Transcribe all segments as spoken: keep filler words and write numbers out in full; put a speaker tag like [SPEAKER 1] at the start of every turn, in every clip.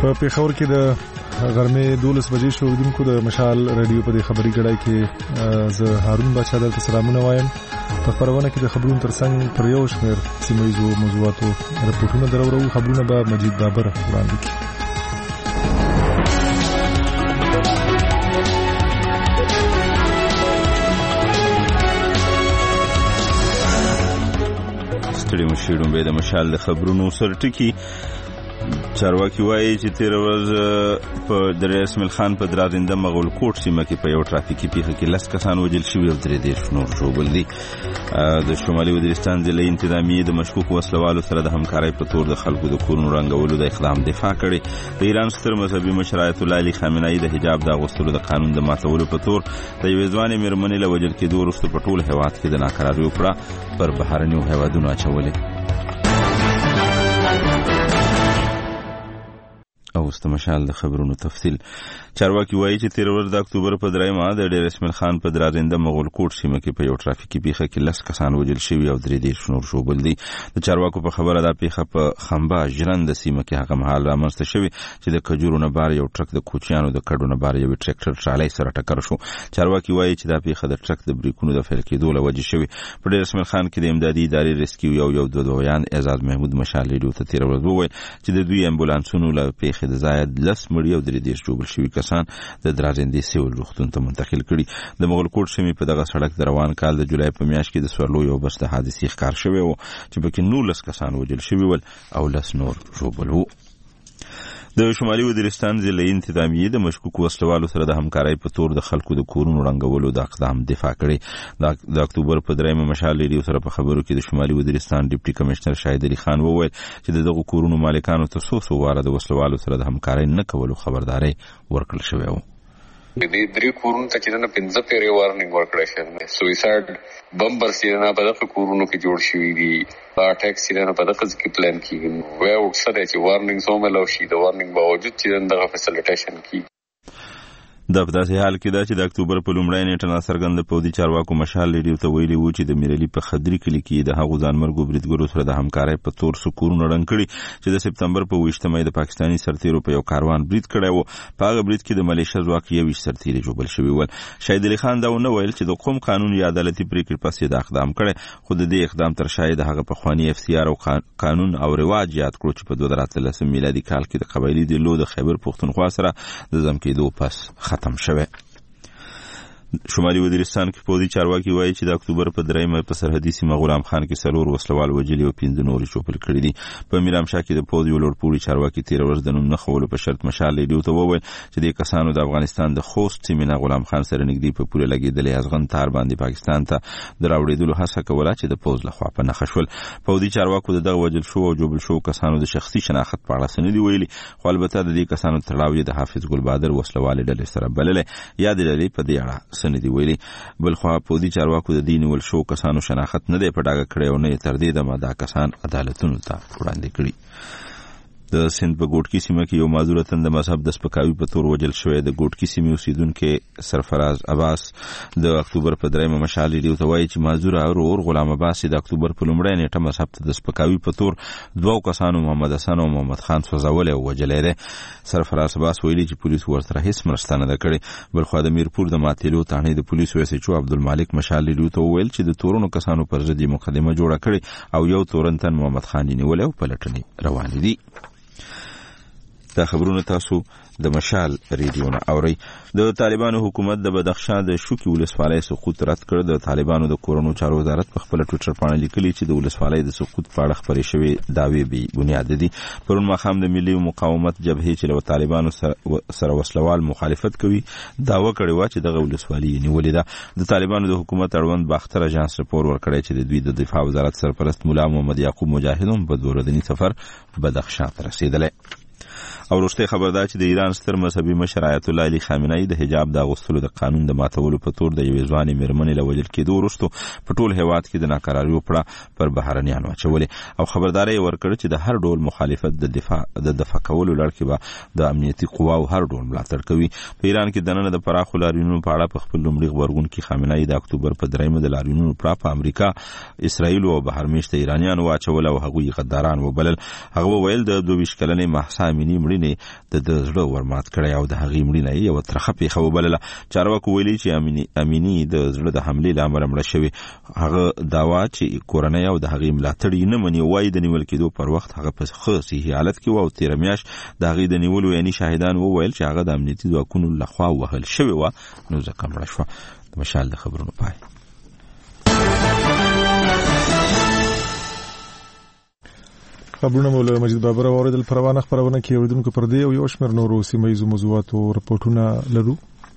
[SPEAKER 1] په پیښور کې د غرمې دولس بجې شو اوریدونکو د مشال رادیو په خبري ګړای کې زه هارون بچا درته سلامونه وایم. په خبرونه کې د خبرونو ترڅنګ پر یو شمېر سیمه‌ییزو موضوعاتو رپورټونه درورو. خبرونه به مجید بابر وړاندې کړي.
[SPEAKER 2] ستړي مشیړو به د مشال د خبرونو سرټکی چارواکي وایي چې تیر ورځ په د رئیس مل خان په درازنده مغول کوټ سیمه کې په یو ټرافیکي پیښه کې لس کسان وژل شوي او درې دېرش نور ژوبل دي. د شمالي وزیرستان ضلعي انتظامیې د مشکوک وسلوالو سره د همکارۍ په تور د خلکو د کورونو رنګولو د اقدام دفاع کړې. د ایران ستر مذهبي مشر آیت الله علي خامنه‌ای د حجاب د اغوستلو د قانون د ماتولو په تور د یوې ځوانې مېرمنې له وژل کېدو وروسته په ټول هېواد کې د ناکراریو پړه پر بهرنیو هېوادونو اچولې. اوس د مشال د خبرونو تفصیل. چارواکي وایي چې تیر ورځ د اکتوبر په دریمه د ډیر اسماعیل خان په درازنده مغول کوټ سیمه کې په یو ټرافیکي پیښه کې لس کسان وژل شوي او درې دېرش نور ژوبل دي. د چارواکو په خبره دا پیښه په خنبا ژرنده سیمه کې هغه مهال رامنځته شوې چې د کجورو نه بار یو ټرک د کوچیانو د کډو نه بار یو ټریکټر ټرالۍ سره ټکر شو. چارواکي وایي چې دا پیښه د ټرک د بریکونو د فیل کېدو له وجې شوې. په ډیر اسماعیل خان کې د امدادي ادارې ریسکیو یو یو دوه دویان اعزاز محمود مشال ریډیو ته تیر ورځ وویل چې د دوی امبولانسونو له پیښې د زاید لس مړي او درې دېرش ژوبل شوي کسان د درازندې سیول روغتون ته منتقل کړي. د مغول کوټ سیمې په دغه سړک د روان کال د جولای په میاشت کې د سورلو یو بس د حادثې ښکار شوی و چې پکې نولس کسان وژل شوي ول او لس نور ژوبل وو. د شمالي وزیرستان ضلعي انتظامیې د مشکوک وسلوالو سره د همکارۍ په تور د خلکو د کورونو رنګولو د اقدام دفاع کړې. د اکتوبر په دریمه مشال ریډیو سره په خبرو کې د شمالي وزیرستان ډیپټي کمشنر شاهد علي خان وویل چې د دغو کورونو مالکانو ته څو څو واره د وسلوالو سره د همکارۍ نه کولو خبرداری ورکړل شوی و.
[SPEAKER 3] د درې کورونو ته چې نه پنځه پیری وارننګ ورکړی شوی. سویسایډ بمبر سیرنا په دغه کورونو کې جوړ شوي دي. اټیک سیرنا په دغه کې پلان کیږي. وای او څه دی چې وارننګ سو ملو شي د وارننګ باوجود چې دغه فیسیلیټیشن کی.
[SPEAKER 2] دا په داسې حال کې دا چې د اکتوبر په لومړۍ نیټه ناڅرګنده پوځي چارواکو مشال ریډیو ته ویلي وو چې د میرلي په خدري کلي کې د هغو ځانمرګو بریدګرو سره د همکارۍ په تور څو کورونه رنګ کړي چې د سپتمبر په اوویشتمه د پاکستاني سرتیرو په یو کاروان برید کړی و. په هغه برید کې د ملیشه ځواک یوویشت سرتیري ژوبل شوي ول. شاهد علي خان دا ونه ویل چې د قوم قانون یا عدالتي پریکړې پس یې د اقدام کړی، خو د دې اقدام تر شا یې د هغه پخواني اف سی آر او قانون او رواج یاد کړو چې په دوه زره اتلسم میلادي کال کې د قبایلي ډلو د خیبر پښتونخوا سره د ضم کېدو پس ختم شوی. شمالي وزیرستان کې پوځي چارواکي وایي چې د اکتوبر په دریمه په سرحدي سیمه غلام خان کې څلور وسلوال وژلي او پنځه نور ژوبل کړي دي. په میرامشاه کې د پوځ یو لوړپوړي چارواکي تیر ورځ د نوم نه ښودلو په شرط مشال ریډیو ته وویل چې دې کسانو د افغانستان د خوست سیمې نه غلام خان سره نږدې په پوره لګېدلې ازغن تار باندې پاکستان ته د راوړېدلو هڅه کوله چې د پوځ لخوا په نښه شول. پوځي چارواکو د دغه وژل شو او ژوبل شو کسانو د شخصي شناخت په اړه څه نه دي ویلي، خو البته د دې کسانو تړاو یې د حافظ ګل بهادر وسلوالې ډلې سره بللی یا د ډلې په دې اړه څه نه دي ویلي. بلخوا پوځي چارواکو د دې نیول شو کسانو شناخت نه دی په ډاګه کړی او نه یې تر دې دمه دا کسان عدالتونو ته وړاندې کړي. د سند په ګوټکی سیمه کې یو معذور تن د مذهب د سپکاوي په تور وژل شوی. د ګوټکی سیمې اوسیدونکو سرفراز عباس د اکتوبر په دریمه مشال ریډیو ته وایي چې معذور اور غلام عباس د اکتوبر په لومړۍ نیټه مذهب ته د سپکاوي په تور دوه کسانو محمد حسن او محمد خان سوځولي او وژلي دي. سرفراز عباس ویلي چې پولیس ورسره هیڅ مرسته نه کړې. بلخوا د میرپور د ماتېلو تانې د پولیسو ایس ایچ او عبدالمالک مشال ریډیو ته وویل چې د تورونو کسانو پر ضد مقدمه جوړه کړې او یو تورنتن محمد خان نیولې او پلټنې روانې دي. دا خبرونه تاسو د مشال ریډیو نه اورئ. د طالبانو حکومت د بدخشان د شوکي ولسوالۍ سقوط رد کړ. د طالبانو د کورونو چارو وزارت په خپل ټویټر باندې لیکلي چې د ولسوالۍ د سقوط په اړه خبرې شوې دعوی بې بنیاد دي. پرون ماښام د ملي مقاومت جبهې چې له طالبانو سره وسلوال مخالفت کوي دعوه کړې وه چې دغه ولسوالي یې نیولې ده. د طالبانو د حکومت اړوند باختر اژانس راپور ورکړی چې د دوی د دفاع وزارت سرپرست مولا محمد یعقوب مجاهد هم په دوه ورځني سفر بدخشان ته رسېدلی. او وروستی خبر دا چې د ایران ستر مذهبي مشر آیت الله علي خامنه‌ای د حجاب د اغوستلو د قانون د ماتولو په تور د یوې ځوانې مېرمنې له وژل کېدو وروسته په ټول هېواد کې د ناکراریو پړه پر بهرنیانو اچولې او خبرداری یې ورکړه چې د هر ډول مخالفت د دفاع د دفاع کولو لړ کې به د امنیتي قواو هر ډول ملاتړ کوي. په ایران کې دننه د پراخو لاریونونو په اړه په خپل لومړي غبرګون کې خامنه‌ای د اکتوبر په دریمه د لاریونونو پړه په امریکا، اسرائیل او بهرمېشته ایرانیانو واچول او هغوی غداران وبلل. هغه وویل د دوه ویشت کلنې مهسا امینی مړینه مړینې د زړه ورمات کړی او د هغې مړینه یې یوه ترخه پیښه وبلله. چارواکو ویلي چې امینی د زړه د حملې له امله مړه شوې. هغه دعوا چې کورنۍ او د هغې ملاتړي نه مني وایي د نیول کېدو پر وخت هغه په ښه صحي حالت کې و او تېره میاشت د هغې د نیولو یعنې شاهدان وویل چې هغه د امنیتي ځواکونو لخوا وهل شوې وه نو ځکه مړه شوه. د مشال د خبرونو پای.
[SPEAKER 1] خبرونه مو له مجید بابر اوریدل. پروانه خبرونه کې اوریدونکو پر دې او یو شمېر نورو سیمه ییزو موضوعاتو رپورټونه لرو.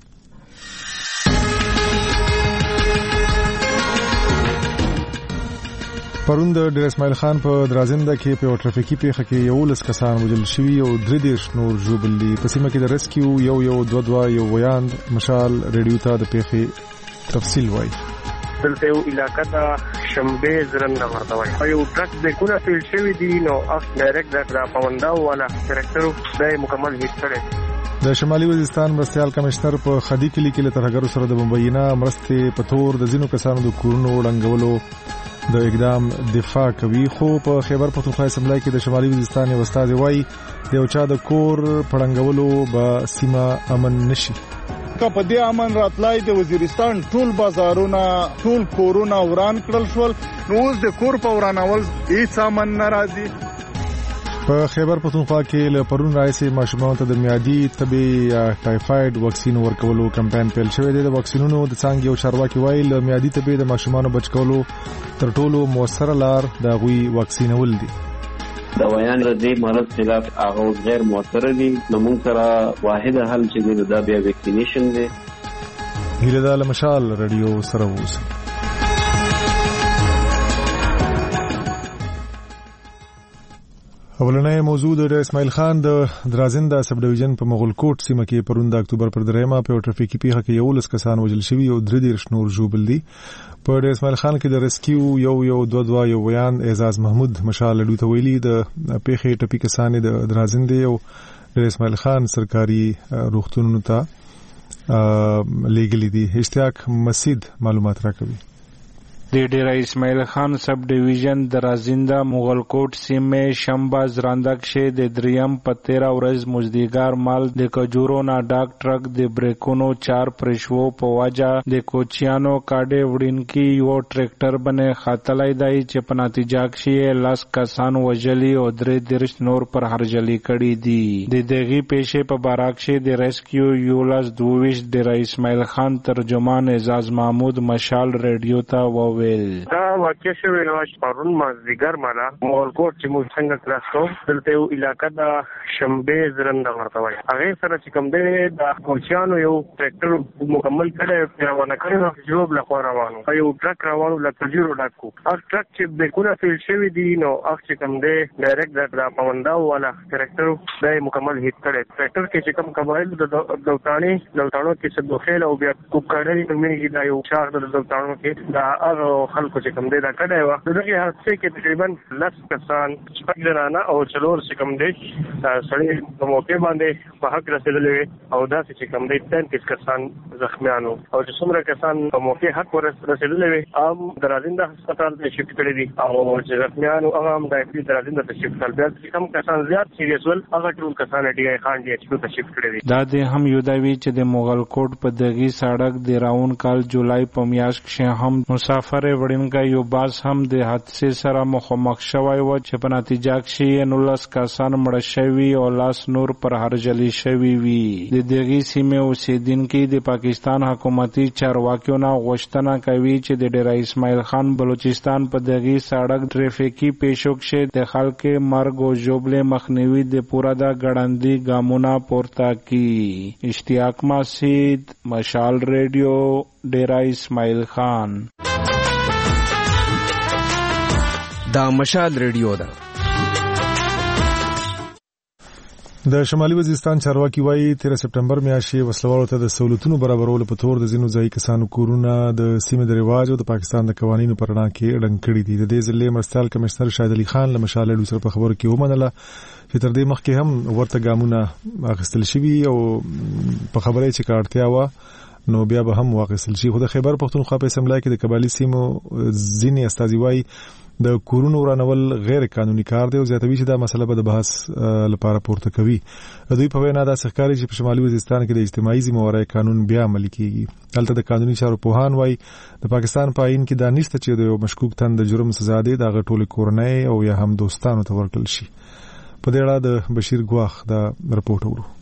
[SPEAKER 1] پرون د ډیر اسماعیل خان په درازنده کې په ټرافیکي پیښه کې یو لس کسان وژل شوي او درې دېرش نور ژوبل دي. په سیمه کې د ریسکیو یو یو دوه دوه یو ویاند مشال ریډیو ته د پیښې تفصیل وایي.
[SPEAKER 4] دلته یو علاقه دا شنبه زرنده ورته وایي. یو ټرک بیکونه فیل شوي دي نو اف ډایرکټ د پونداو والا ټریکټر دای مکمل هیټ کړي.
[SPEAKER 1] د شمالي وزیرستان مرستيال کمشنر په خدي کلی کې له ترهګرو سره د بمبینا مرستې په تور د ځینو کسانو د کورونو ړنګولو د اقدام دفاع کوي. خو په خیبر پختونخوا اسمبلی کې د شمالي وزیرستان یو استاد وایي یو چا د کور پړنګولو به سیمه امن نشي.
[SPEAKER 5] که په دې امن راتلای د وزیرستان ټول بازارونه ټول کورونه وران کړل شول نو اوس د کور په ورانول هیڅ امن ناراضي.
[SPEAKER 1] په خیبر پختونخوا کې له پرون راځي ماشومان ته د میادي تبي ټایفاید واکسین ورکولو کمپاین پیل شوی دی. د واکسینونو د څنګه یو چارواکي وایي له میادي تبي د ماشومان بچکولو تر ټولو موثر لار د غوي واکسینول دي.
[SPEAKER 6] دوايان د دې مرض خلاف هغه غیر موثر دي نو موږ سره واحد حل چې دا بیا ویکسینیشن دی.
[SPEAKER 1] هیله ده له مشال رادیو سره اوسئ. اولنۍ موضوع د اسماعیل خان د درازنده سب ډیویژن په مغل کوټ سیمه کې پرون د اکتوبر پر دریمه په ټرافیکي پیښه کې یو لس کسان وژل شوي او درې دېرش نور ژوبل دي. په د اسماعیل خان کې د ریسکیو یو یو دوه دوه یو ویان اعزاز محمود مشال ډو ته ویلي د پیښې ټپي کسان د درازنده او د اسماعیل خان سرکاري روغتونونو ته لیګلی دي. اشتیاق مسید معلومات راکوي.
[SPEAKER 7] د ډیر اسماعیل خان سب ډیویژن درازنده مغل کوټ سیمه شنبه زرانده کې د دریم په تیرا ورځ مزدیګار مال د کجورو نا ډاک ټرک د بریکونو چار پرشوو په واجه د کوچیانو کاډه وډینکی یو ټریکټر باندې خاتلای دی چې په نتیجه کې لاس کسان وجلی او درې دیرش نور پر هرجلی کړي دي. د دغه پیښې په باراکشه د ریسکیو یولاس دوویش د اسماعیل خان ترجمان اعزاز محمود مشال ریډیو ته و
[SPEAKER 4] دا واقع شوی نو پرون مازدیګر مالا مغل کوټ چې موږ څنګه کلاستو دلته یو علاقه دا شنبه زرنده ورته وایي. هغه سره چې کوم دی د کوچیانو یو ټریکټر مکمل کړی روانه کړی نو جواب لخوا روانو یو ټرک روانو لکه جیرو ډاکو هغه ټرک چې بیکونه فیل شوی دی نو هغه چې کوم دی ډایرکټ د پونداو والا ټریکټر دای مکمل هیټ کړی. ټریکټر کې چې کوم قبایل د دوتانی دوتانو کې څه دوخیل او بیا کوکړی نو مې دا یو شاخ د دوتانو کې دا هغه خلکو چې کوم دی دا کړی و. دغه حادثه کې تقریبا لس کسان شپږ جنانه او څلور چې کوم دی سړی په موقع باندې په حق رسېدلي او داسې چې کوم دی پنځه کسان زخمیانو او چې څومره کسان په موقع حق رسېدلي هم درازنده هسپتال ته شفټ کړي دي او چې زخمیانو هغه هم د درازنده ته شفټ کړل. بیا چې کوم کسان زیات سیریس ول هغه ټول کسان ډي آی خان ډي ایچ ته شفټ کړي دي.
[SPEAKER 7] دا د هم یو دا وی چې د مغل کوټ په دغه سړک د راون کال جولای په میاشت کې هم مسافر وړینګا یو باز هم د حادثې سره مخامخ شوی و چې په نتیجه کې نولس کسان مړه شوي او لاس نور پر هرجلی شوي وي. د دغه سیمه اوسیدونکو د پاکستان حکومتي چارواکیو نه غوښتنه کوي چې د ډیر اسماعیل خان بلوچستان په دغه سړک ټریفیکي پیښو کې د خلکو مرګ او ژوبل مخنیوي د پورا د ګړندۍ ګامونه پورته کی. اشتیاق مسید مشال ریډیو ډیر اسماعیل خان.
[SPEAKER 8] دا مشال ریډیو ده.
[SPEAKER 1] د شمالي وزیرستان چارواکي وایي تیر سپټمبر میاشتې وسلوالو ته د سہولتونو برابرولو په تور د ځینو ځایي کسانو کورونه د سیمې د رواج او د پاکستان د قوانینو پر رڼا کې ړنګ کړي دي. د دې ځلې مرستيال کمشنر شاهد علي خان له مشال ریډیو سره په خبرو کې ومنله چې تر دې مخکې هم ورته ګامونه اخیستل شوي او په خبره چې کارتیا و نو بیا به هم واقعسل شي. خو د خیبر پښتونخوا په اسمبلی کې د قبایلی سیمو ځینې استازي وایي د کورونو ورانول غیر قانوني کار دی او زیاتوي چې دا مسله به د بحث لپاره پورته کوي. دوی په وینا دا ښکاري چې په شمالي وزیرستان کې د اجتماعي ذمہوارۍ قانون بیا عملي کیږي. دلته د قانوني چارو پوهان وایي د پاکستان په آئین کې دا نشته چې د یو مشکوک تن د جرم سزا دی د غټول کورنۍ او یا هم دوستانو ته ورکړل شي. په دې اړه د بشیر ګواخ دا رپورټ ورو.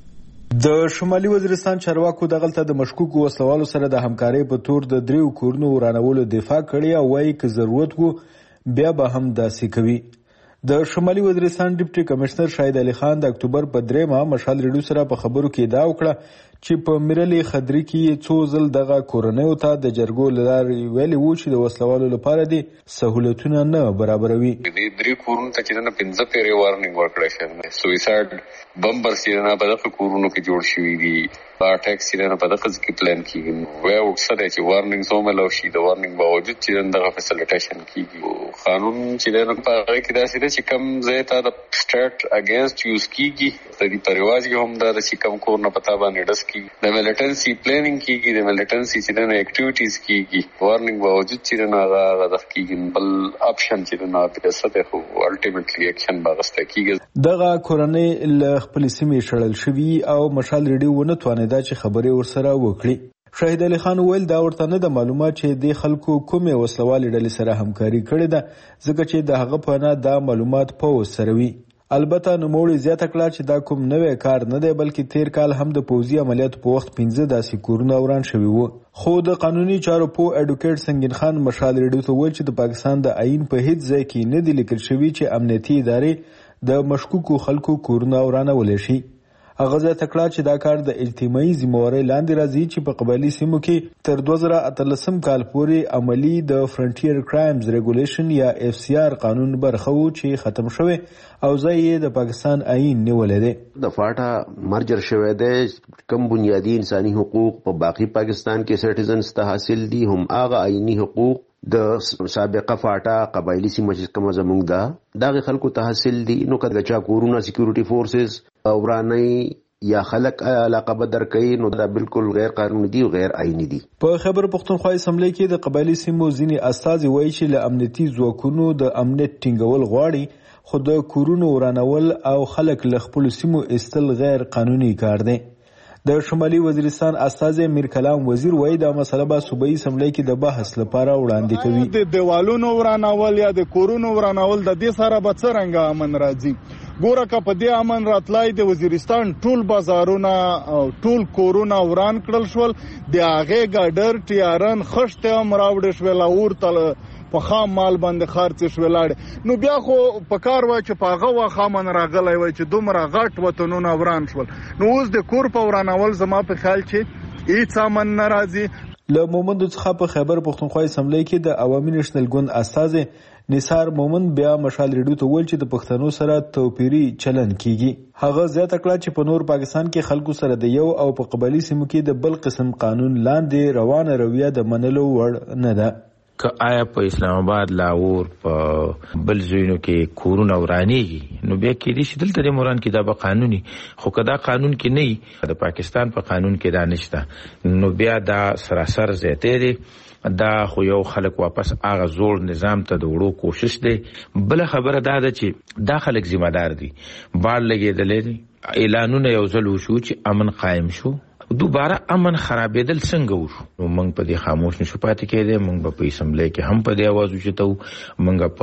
[SPEAKER 9] د شمالي وزیرستان چارواکو دغلته د مشکوک وسلوالو سره د همکارۍ په تور د دریو کورونو ورانولو دفاع کړې او وایي که ضرورت وو بیا به هم داسې کوي. د شمالي وزیرستان ډیپټي کمشنر شاهد علي خان د اکتوبر په دریمه مشال ریډیو سره په خبرو کې ادعا وکړه چې په میرلي خدري کې څو ځل دغه کورنیو ته د جرګو لارې ویلي وو چې د وسلوالو لپاره دي سہولتونه نه برابروي.
[SPEAKER 3] د درې کورونو ته چې نه پنځه پیری وارنینګ ورکړی شوی. سویساید بمبر چې نه په دغه کورونو کې جوړ شوي دي. اټیک چې نه په دغه ځکه پلان کیږي. وای وکړه چې وارنینګ زوم له شي د وارنینګ باوجود چې دغه فیسیلیټیشن کیږي. قانون چې نه په هغه کې داسې چې کم ځای ته د سټیټ اگینست یوز کیږي. د دې پرواز کې هم دا چې کم کور نه پتا باندې ډس د ملیټنسي پلانینګ کیږي. د ملیټنسي چې نه اکټیویټیز کیږي. وارنینګ باوجود چې نه هغه د کیږي بل اپشن چې نه په څه خو الټیمیټلی اکشن باغسته کیږي.
[SPEAKER 9] دغه کورنۍ له خپل سیمې شړل شوی او مشال ریډیو ونه توانیدا چې خبرې ورسره وکړي. شاهد علي خان ویل دا ورته نه د معلومات چې د خلکو کومې وسلوالې ډلې سره همکاري کړې ده ځکه چې د هغه په نه دا معلومات په وسره وي. البته نوموړي زیاته کړه چې دا کوم نوې کار نه دی بلکې تیر کال هم د پوځي عملیاتو په وخت پنځه داسې کورونه وران شوي وو. خو د قانوني چارو په اډوکیټ سنگین خان مشال ریډیو ته ویل چې د پاکستان د آئین په هیڅ ځای کې نه دی لیکل شوی چې امنیتي ادارې د مشکوکو خلکو کورونه ورانولی شي. هغه زیاته کړه چې دا کار د اجتماعي ذمہوارۍ لاندې راځي چې په قبایلي سیمو کې تر دوه زره اتلسم کال پورې عملي د فرنټیر کرایمز ریګولیشن یا اف سی آر قانون برخه وو چې ختم شوی او ځای یې د پاکستان آئین نیولی دی.
[SPEAKER 10] د فاټا مرجر شوی دی. کم بنیادی انساني حقوق په باقي پاکستان کې سټیزنز ته حاصل دي هم هغه آئینی حقوق د سابقه فاټا قبایلی سیمه چې کومه زموږ ده دغه خلکو ته حاصل دي. نو کله چې کورونه سکیورټي فورسز وراني یا خلک علاقه بدر کوي نو دا بالکل غیر قانوني دي او غیر آئینی دي.
[SPEAKER 9] په خیبر پښتونخوا اسمبلی کې د قبایلی سیمو ځینې استازي وایي چې له امنیتي ځواکونو د امنیت ټینګول غواړي خو د کورونو ورانول او خلک له خپلو سیمو ایستل غیر قانوني کار دی. د شمالي وزیرستان استازي میر کلام وزیر وایي دا مسله به صوبایي اسمبلی کې د بحث لپاره وړاندې کوي.
[SPEAKER 5] د دیوالونو ورانول یا د کورونو ورانول د دې سره به څرنګه امن راځي؟ ګوره که په دې امن راتلای د وزیرستان ټول بازارونه او ټول کورونه وران کړل شول د هغې ګاډر ټیارن خښتې هم راوړې شول اور ته په خام مال باندې خرڅ شوې لاړې. نو بیا خو په کار وای چې په هغه وخت امن راغلی وای چې دومره غټ وطنونه وران شول. نو اوس د کور په ورانول زما په خیال چې هیڅ امن نه راځي.
[SPEAKER 9] له مومندو څخه په خیبر پښتونخوا اسمبلی کې د عوامي نېشنل ګوند استازي نثار مومند بیا مشال ریډیو ته ویل چې د پښتنو سره توپیري چلن کیږي. هغه زیاته کړه چې په نور پاکستان کې خلکو سره د یو او په قبایلی سیمو کې د بل قسم قانون لاندې روانه رویه د منلو وړ نه ده.
[SPEAKER 11] که آیا په اسلام آباد لاهور په بل ځایونو کې کورونه ورانېږي نو بیا کېدای شي دلته د موران کې دا به قانوني خو که دا قانون کې نه وي د پاکستان په قانون کې دا نشته نو بیا دا سراسر زیاتی دی. دا خو یو خلک واپس هغه زوړ نظام ته د وړو کوشش دی. بله خبره دا ده چې دا خلک ذمہ دار دي. بال لګېدلی دی. اعلانونه یو ځل وشو چې امن قایم شو دوباره امن خرابېدل څنګه وشو نو موږ په دې خاموش نشو پاتې کېدی. موږ به په اسمبلی کې هم په دې اواز اوچتو موږ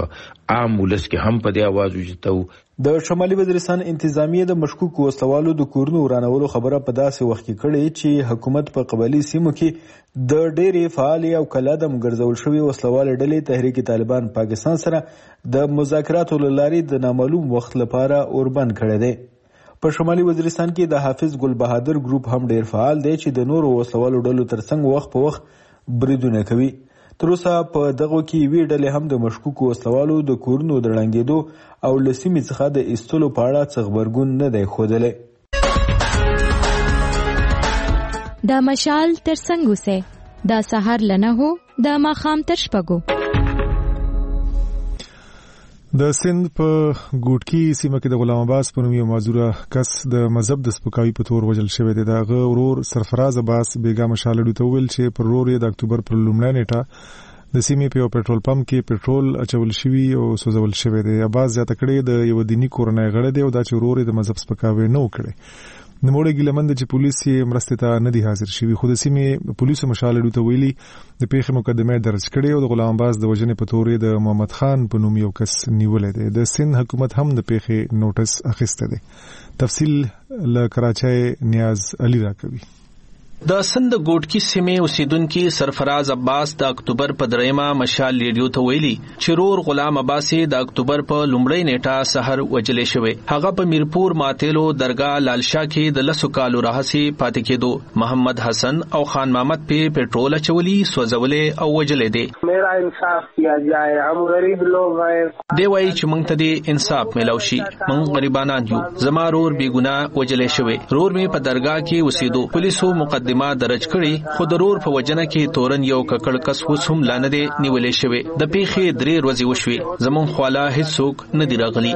[SPEAKER 11] په عام ولس کې هم په دې اواز اوچتو.
[SPEAKER 9] د شمالي وزیرستان انتظامیه د مشکوک وسلوالو د کورونو ورانولو خبره په داسې وخت کې کړې چې حکومت په قبایلی سیمو کې د ډېرې فعالې او کلادم ګرځول شوي وسلوالې ډلې تحریک طالبان پاکستان سره د مذاکراتو له لارې د نامعلوم وخت لپاره اوربند کړی دی. په شمالي وزیرستان کې د حافظ ګل بهادر ګروپ هم ډیر فعال دی چې د نورو وسلوالو ډلو ترڅنګ وخت په وخت بریدونه کوي. تر اوسه په دغه کې یوې ډلې هم د مشکوکو وسلوالو د کورونو د ړنګېدو او له سیمې څخه د ایستلو په اړه څه غبرګون نه دی ښودلی.
[SPEAKER 12] دا مشال ترڅنګ اوسئ. دا سهار له نهو د ماښام تر شپږو.
[SPEAKER 1] د سند په ګوټکی سیمه کې د غلام عباس په نوم یو معذوره کس د مذهب د سپکاوي په تور وژل شوی دی. د هغه ورور سرفراز عباس بیګا مشالډو ته ویل چې پر ورور یې د اکتوبر پر لومړۍ نیټه د سیمې په یو پېټرول پمپ کې پېټرول اچول شوی او سوځول شوی دی. عباس زیاته کړې د یو دینی کورنۍ غړی دی او دا چې ورور یې د مذهب سپکاوي نه وکړي. د موړې ګلمند چې پولیس یې مرستې ته نه دي حاضر شوي، خو د سیمې پولیسو مشالډو ته ویلي د پیښې مقدمه درج کړې او د غلام عباس د وژنې په تور د محمد خان په نوم یو کس نیولې دی. د سند حکومت هم د پیښې نوټس اخیسته دی. تفصیل له کراچۍ نیاز علي راکوي.
[SPEAKER 13] د سند ګوټکی سیمې اوسیدونکو سرفراز عباس د اکتوبر په دریمه مشال ریډیو ته ویلي چې رور غلام عباس د اکتوبر په لومړۍ نیټه سحر وجلې شوی. هغه په میرپور ماتېلو درگاه لالشاه کې د لسو کالو راهسي پاتې کېدو. محمد حسن او خان محمد په پېټرول اچولي، سوځولې او وجلې دي. میرا انصاف کیا جائے، ہم غریب لوگ ہیں. دی وایي چې موږ ته دې انصاف ملو شي، موږ غریبانان یو. زما رور بې ګناه وجلې شوی. رور می په درگاه کې اوسېدو. پولیسو مقدمه ما درج کړي، خو ضرور په وجنه کې تورن یو ککړ کس وس هم لانه دي نیولې شوی. د پیښې درې ورځې وشوي، زمون خواله هیڅوک نه دی راغلی.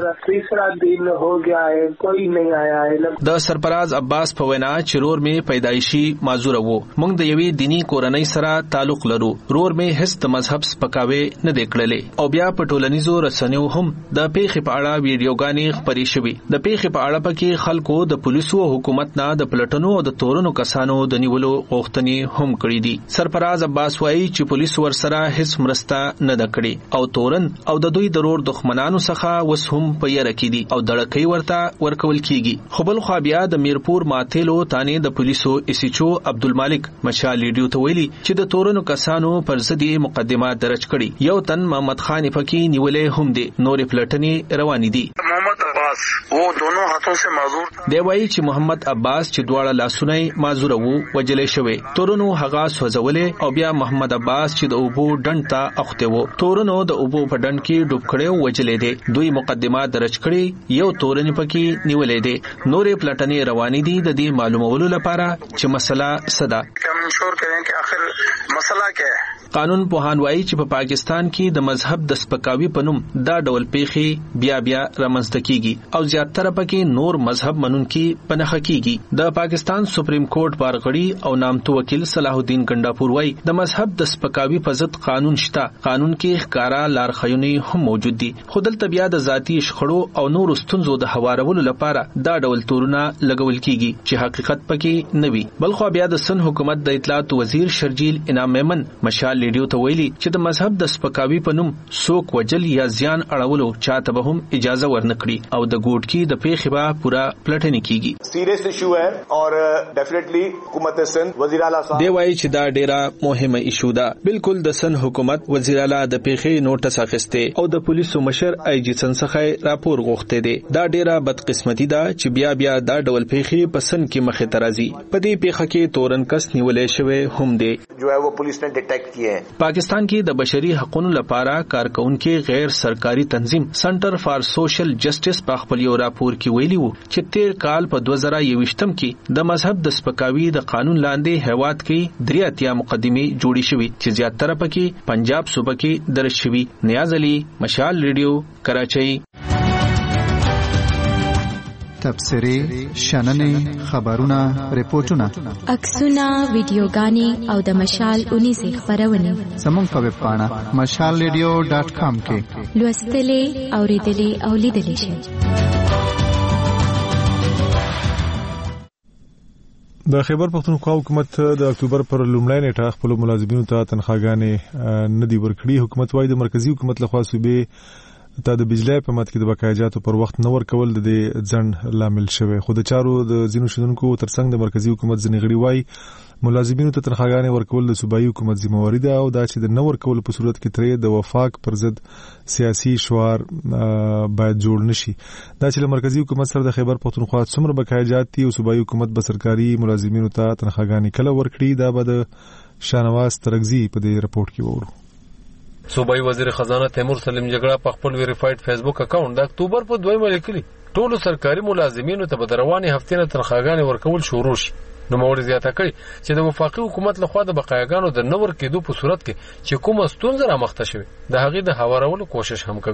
[SPEAKER 13] د سرفراز عباس په وینا چې رور می پیدایشي معذور وو. موږ د یوې دینی کورنۍ سره تعلق لرو. رور می هیڅ مذهب سپکاوي نه دی کړلې. او بیا په ټولنیزو رسنیو هم د پیښې په اړه ویډیوګانې خپرې شوې. د پیښې په اړه پکې خلکو د پولیسو او حکومت نه د پلټنو او د تورنو کسانو د نیولو غوښتنې هم کړې دي. سرفراز عباس وایي چې پولیس ورسره هیڅ مرسته نه ده کړې او تورن او د دوی ضرور دښمنانو څخه وس هم په یره کې دي او دړکې ورته ورکول کیږي. خو بل خو بیا د میرپور ماتېلو تانې د پولیسو اسیچو عبدالمالک مشال ریډیو ته ویلي چې د تورنو کسانو پر ضد مقدمه درج کړي. یو تن محمد خان پکې نیولې هم دي. نورې پلټنې روانې دي. محمد عباس وہ دونوں ہاتھوں سے معذور دی. وایي چې محمد عباس چې دواړه لاسونه معذور وو وجلې شوی. تورنو هغه سوځولې او بیا محمد عباس چې د اوبو ډنډ ته اخته وو. تورنو د اوبو په ډنډ کې ډوب کړي وجلې دي. دوی مقدمه درج کړي، یو تورن پکې نیولې دي. نورې پلټنې روانې دي د دې معلومولو لپاره چې مسله صدا کم انشور کړي چې اخر مسله کې قانون پوهان وایي چې په پاکستان کې د مذهب د سپکاوي په نوم دا ډول پیښې بیا بیا رامنځته کیږي او زیاتره پکې نور مذهب منونکي پنهخه کیږي. د پاکستان سپریم کورټ بارغړي او نامتو وکیل صلاح الدین ګنڈاپور وایي د مذهب د سپکاوي په ضد قانون شته. قانون کې ښکارا لارښوونې هم موجود دي، خو دلته بیا د ذاتي شخړو او نور ستونزو د هوارولو لپاره دا ډول تورونه لګول کیږي چې حقیقت پکې نه وي. بل خو بیا د سن حکومت د اطلاعات وزیر شرجیل انعام میمن مشال ریډیو ته ویلي چې د مذهب د سپکاوي په نوم څوک وجل یا زیان اړولو چاته به هم اجازه ورنکړي او د ګوټکی د پیښې به پورا پلټنه کیږي. سیریس ایشو ہے اور ډیفینیټلی حکومت سند وزیر اعلی صاحب دی وایي چې دا ډیره مهمه ایشو ده. بالکل د سند حکومت وزیر اعلی د پیښې نوټس اخیسته او د پولیسو مشر آی جی سن څخه راپور غوښته دي. دا ډیره بدقسمتي ده چې بیا بیا دا ډول پیښې په سند کې مخه ترازی. په دې پیښه کې تورن کس نیولې شوی هم دی جو ہے وہ پولیس نے ډیټیکټ کیے. پاکستان کې د بشري حقوقو لپاره کارکونکو غیر سرکاري تنظیم سنټر فار سوشل جسټس په خپل یو راپور کې ویلي وو چې تیر کال په دوه زره یوویشتم کې د مذهب د سپکاوي د قانون لاندې هیواد کې درې اتیا مقدمه جوړې شوې چې زیاتره پکې پنجاب صوبه کې درج شوي. نیاز علي مشال ریډیو کراچۍ.
[SPEAKER 14] تبصرې، شننې، خبرونه، ریپورتونه،
[SPEAKER 12] عکسونه، ویډیوګانې او د مشال اونیزې خبرونه
[SPEAKER 14] زموږ په ویب پاڼه مشال ریډیو ډاټ کام کې
[SPEAKER 12] لوستلې، اوریدلې او لیدلې شئ.
[SPEAKER 1] د خیبر پختونخوا حکومت د اکتوبر پر لومړۍ نیټه خپل ملازمینو ته تنخواګانې نه دی ورکړي. حکومت وايي د مرکزی حکومت لخوا صوبې ته د بجلی په مات کې د بقایجاتو پر وخت نه ورکول د دې ځنډ لامل شوی. خو د چارو د ځینو شیدونکو ترڅنګ د مرکزی حکومت ځینې غړي وايي ملازمینو ته تنخواګانې ورکول د صوبایي حکومت ذمہواری ده او دا چې د نه ورکول په صورت کې ترې د وفاق پر ضد سیاسي شعار باید جوړ نشي. دا چې له مرکزی حکومت سره د خیبر پختونخوا څومره بقایجات دي او صوبایي حکومت به سرکاري ملازمینو ته تنخواګانې کله ورکړي دا به د شاهنواز ترغزي په دې رپورت کې وورو.
[SPEAKER 15] صوبایي وزیر خزانه تیمور سلیم جګړه په خپل ویریفاید فیسبوک اکاونټ د اکتوبر په دویمه لیکلي ټولو سرکاري ملازمینو ته به رواني هفتې نه تنخواګانې ورکول شروع شي. نو موري زیاته کړي چې د وفاقي حکومت لخوا د بقایاګانو د نور کېدو په صورت کې چې کومه ستونزه را مخته شوه د هغې د هوارولو کوشش هم کوي.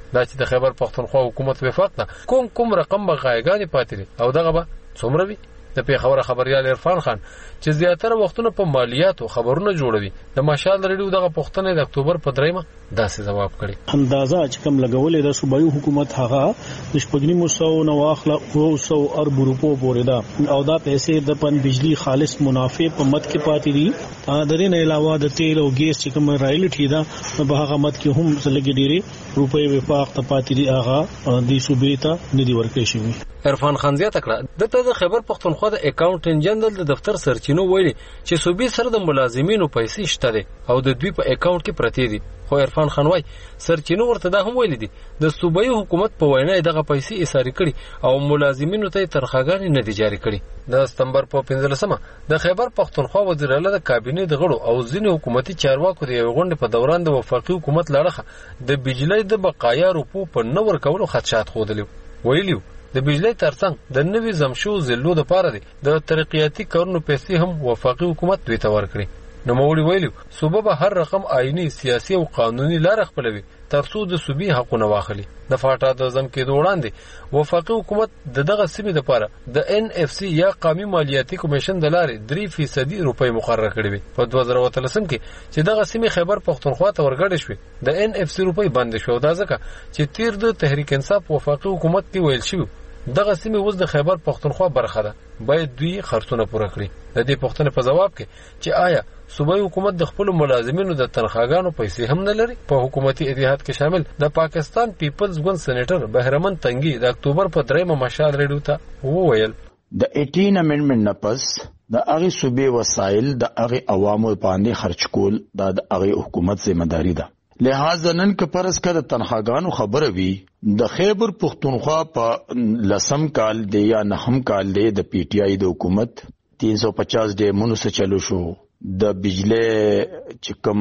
[SPEAKER 15] دا چې د خیبر پښتونخوا حکومت وفاق ته کوم کوم رقم به غایګانې پاتې او دغه به څومره وي. د پیښور خبريال عرفان خان چې زیاتره وختونه په مالیاتو خبرونه جوړوي د مشال ریډیو دغه پښتنه د اکتوبر په دریمه داسې جواب کړي.
[SPEAKER 16] اندازه چې کوم لګولې د صوبایي حکومت هغه د شپږنیم سو نو واخله او سو ارب روپو پورې ده او دا پیسې د پن بجلی خالص منافع په مد کې پاتې دي. د دې نه علاوه د تیل او ګیس چې کوم رایلټي ده په هغه مد کې هم لګي ډيري روپې وفاق ته پاتې دي هغه د صوبې ته ندي ورکړي شوی.
[SPEAKER 15] عرفان خان زیاته کړه د ته د خیبر پښتونخوا د اکاونټنټ جنرال د دفتر سرچینو ویلي چې صوبې سره د ملازمینو پیسې شته دي او د دوی په اکاونټ کې پرتې دي. خو عرفان خان وايي سرچینو ورته دا هم ویلي دي د صوبایي حکومت په وینا دغه پیسې ایساري کړي او ملازمینو ته تنخواګانې نه دي جاري کړي. د سپتمبر په پنځلسمه د خیبر پښتونخوا وزیر اعلی د کابینې د غړو او ځینې حکومتي چارواکو د یو غونډې په دوران د وفاقي حکومت لړخه د بجلی د بقایا روپو په نو ورکولو خدشات خوده ویلي د بجلی ترڅنګ د نوې زمشو زلو د پاره دي د ترقیاتي کارونو پیسې هم وفاقي حکومت دوی ته ورکړي. نو موړي ویلو صوبه به هر رقم آئینی سیاسي او قانوني لار خپلوي ترڅو د صوبې حقونه واخلي. د فاټا د زم کې وړاندې وفاقي حکومت د دغه سیمې لپاره د ان اف سی یا قومي مالیاتي کمیشن د لارې درې فیصد روپۍ مقرره کړې وي. په دوه زره اتلسم کې چې دغه سیمې خیبر پښتونخوا ته ورګړې شوې د ان اف سی روپۍ بند شو. دا ځکه چې تیر د تحریک انصاف وفاقي حکومت کې ویل شو دغه سیمه اوس د خیبر پښتونخوا برخه ده باید دوی خرڅونه پوره کړي. د دې پښتنې په جواب کې چې آیا صوبایي حکومت د خپل ملازمینو د تنخواګانو پیسې هم نه لري. په حکومتي اتحاد کې شامل د پاکستان پیپلز ګوند سېنیټر بهرمن تنګي د اکتوبر په دریمه مشال ریډیو ته وویل
[SPEAKER 17] د اټین امندمنت نه پس د هغه صوبې وسایل د هغه عوامو باندې خرچ کول د هغه حکومت ذمہ داری ده. لہذا نن که پرس که د تنخواګانو خبره وي د خیبر پښتونخوا په لسم کال دی یا نهم کال دی د پی ټی آی د حکومت تین سو پچاس ډیمونو سره چلو شو د بجلی چې کوم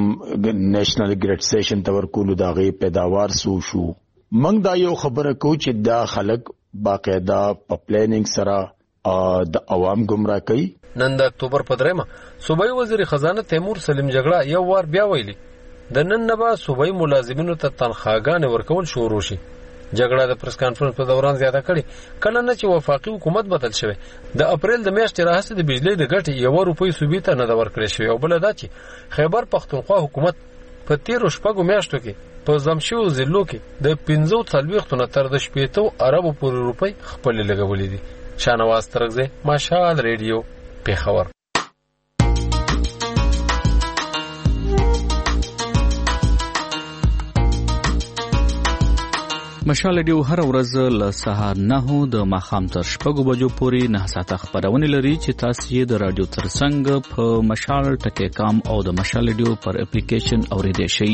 [SPEAKER 17] نېشنل ګریډ سټیشن تور کولو د غي پیداوار سو شو. موږ دا یو خبره کو چې دا خلک باقاعده په پلانینګ سره د عوام گمراه کوي.
[SPEAKER 15] نن د اکتوبر په دریمه صوبایي وزیر خزانه تیمور سلیم جګړه یو وار بیا ویلي د نن نه به صوبایي ملازمینو ته تنخواګانې ورکول شروع شي. جګړه د پریس کانفرنس په دوران زیاته کړي کله نه چې وفاقي حکومت بدل شوی. د اپریل د میاشتې راهیسې د بجلی د ګټې یو روپۍ صوبې ته نه ورکړل شوی او بل دا چې خیبر پښتونخوا حکومت په تیرو شپږو میاشتو کې په زمشو ضلعو کې د پنځو څلوېښتو نه تر د شپېتو اربو پورې روپۍ خپلې لګولې دي. شاهنواز ترغزی مشال ریډیو پیښور.
[SPEAKER 18] مشال ریډیو هر ورځ له سهار نهو د ماښام تر شپږو بجو پورې نه ساعته خبرونه لري چې تاسو یې د رادیو ترڅنګ په مشال ټکی کام او د مشال ریډیو پر اپلیکیشن اوریدئ شئ.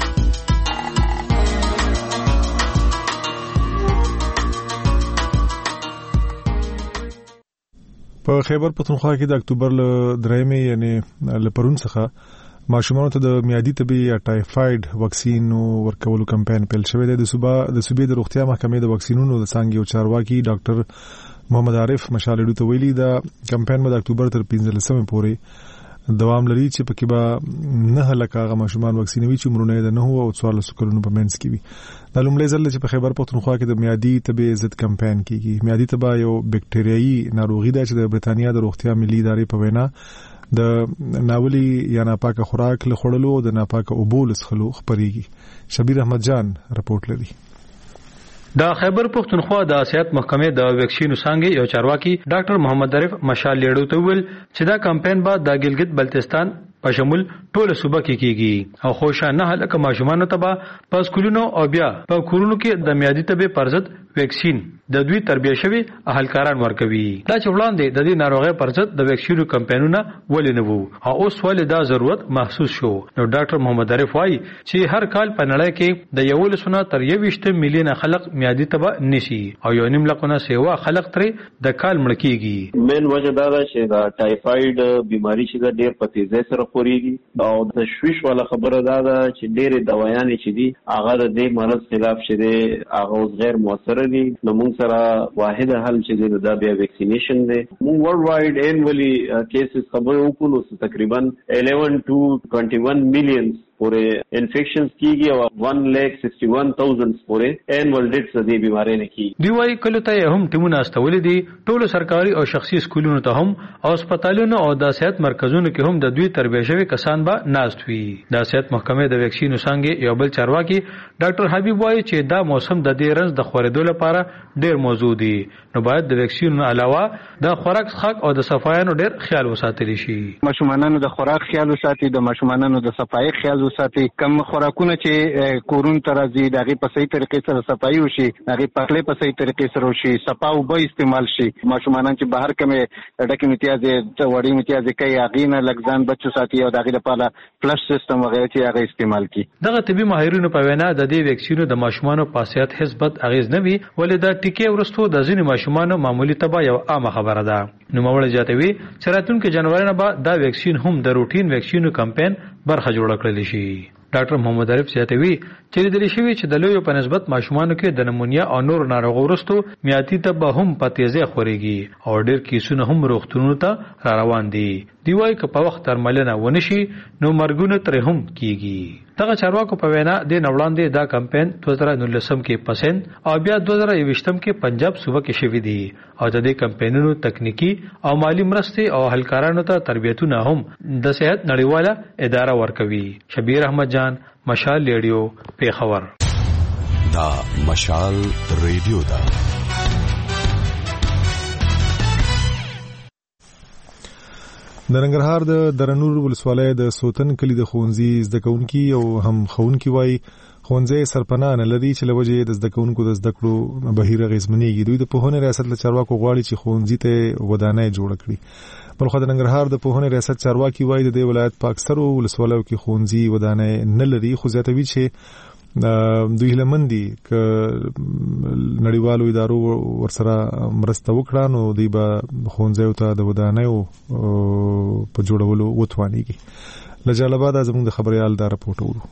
[SPEAKER 1] په خیبر پښتونخوا کې د اکتوبر ل درېمې یعنی ل پرون څخه ماشومانو ته د میادي تبي یا ټایفاید واکسین ورکولو کمپاین پیل شوی دی. د صوبا د صوبې د روغتیا محکمې د واکسینونو د څنګه او چارواکي ډاکټر محمد عارف مشال ریډیو ته ویلي دا کمپاین د اکتوبر تر پنځلسمې پورې دوام لري چې پکې به نه لکه ماشومان واکسینوي چې عمرونه د نه او څوارلس کلونو په منځ کې وي. د لومړي ځل چې په خیبر پښتونخوا کې د میادي تبي ضد کمپاین کیږي. میادي تبه یو بکټریايي ناروغي ده چې د برتانیا د روغتیا ملي ادارې په وینا د ناولي یا ناپاکه خوراک له خړلو د ناپاکه اوبول څخلو خبريږي. شبیر احمد جان رپورټ لري.
[SPEAKER 19] د خیبر پښتونخوا د صحت محکمې د ویکسینو څنګه یو چارواکي ډاکټر محمد عارف مشال لیړو ته ویل چې دا کمپاین به د ګلګت بلتستان په شمول ټول صوبه کې کیږي او خوشا نه هلکه ماشومان ته به په سکولونو او بیا په کورونو کې د میادي تبه پرزد ویکسین د دوی تربیه شوی اهلکاران ورکوي. دا چې وړاندې د دې ناروغي پرزد د ویکسینو کمپاینونه ولې نه وو او اوس ولې دا ضرورت محسوس شو. نو ډاکټر محمد عارف وايي چې هر کال په نړۍ کې د یو لسونه تر یويشت میلیونه خلک میادي تبه نشي او یو نیم لکونه سیوا خلک ترې د کال مړ کیږي.
[SPEAKER 6] مین وجه دا ده چې دا ټایفاید بیماری چې ډېر په تیزه سره خوريږي او د تشویش والا خبره دا ده چې ډېر دوايانې چې دي هغه د دې مرض خلاف چې دي هغه غیر موثر دي. نو موږ سره واحد حل چې دی دا بیا ویکسینیشن دی. موږ ورلد وایډ انولی کیسز خبر وکړو تقریبا eleven to twenty-one million پورې انفیکشنز کیږي او one lakh sixty-one thousand پورې انوال ډیټس د دې بیماری نه کیږي.
[SPEAKER 19] دی وايي کله ته هم ټیمونه استولې دي ټولو سرکاري او شخصي سکولونو ته هم او هسپتالونو او د صحت مرکزونو کې هم د دوی تربیه شوی کسان به ناست وي. د صحت محکمې د ویکسینو څنګه یو بل چارواکي ډاکټر حبیب وايي چې دا موسم د دې رنځ د خورېدو لپاره ډېر موضوع دي نو باید د ویکسینو علاوه د خوراک څښاک او د صفایانو ډېر خیال وساتل شي.
[SPEAKER 20] ماشومانو د خوراک خیال وساتي د ماشومانو د صفای خیال وساتي کم خوراکونه چې کورون تر ازي دغه په صحیح طریقې سره صفای وشي هغه پخلې په صحیح طریقې سره وشي صفاو به استعمال شي. ماشومان چې بهر کمه ډکه امتیاز وړي امتیاز کوي هغه نه لګزان بچو ساتي او دغه لپاره فلش سیستم وغیرہ چې هغه استعمال کی.
[SPEAKER 19] دغه طبي ماهرینو په وینا د دې ویکسینو د ماشومانو په صحت حسابت اغیز نه وي ولې د ټیکې ورستو د ځینې ماشومانو معمولی تبا یو عامه خبره ده. نو موږ جاتوي چې راتلونکي جنوري نه به دا ویکسین هم د روټین ویکسینو کمپاین برخه جوړ کړل شي. ډاکټر محمد عارف زیاتوي چې د دې شوی چې د لوی په نسبت ماشومانو کې د نمونیا او نور ناروغ ورستو میاتي تبه هم په تیزه خوريږي او ډېر کیسونه هم روغتونونو ته را روان دي. دی وايي چې په وخت درملنه ونشي نو مرګونه تر هم کیږي. دغه چارواکو په وینا د نوړاندې دا کمپاین دوه هزار نولسم کې پسند او بیا دوه هزار یوویشتم کې پنجاب صوبه کې شوی دی او د دې کمپاینونو تکنیکی او مالی مرستې او هلکارانو ته تربیتونه هم د صحت نړیواله اداره ورکوي. شبیر احمد جان مشال ریډیو پیښور.
[SPEAKER 21] دا مشال ریډیو دا
[SPEAKER 1] د ننګرهار د درنور ولسوالۍ د سوتن کلی د ښوونځي زده کوونکي او هم ښوونکي وایي ښوونځی سرپناه نه لري چې له وجې د زده کوونکو د زده کړو بهیر اغېزمنېږي. دوی د پوهنې ریاست له چارواکو غواړي چې ښوونځي ته ودانۍ جوړه کړي. بلخوا د ننګرهار د پوهنې ریاست چارواکي وایي د دې ولایت په اکثرو ولسوالیو کې ښوونځي ودانۍ نه لري خو زیاتوي چې دوی هیلهمند دي که نړیوالو ادارو ورسره مرسته وکړه نو دوی به ښوونځیو ته د ودانیو په جوړولو وتوانیږي. له جلال آباده زموږ د خبریال دا رپورټ وورو.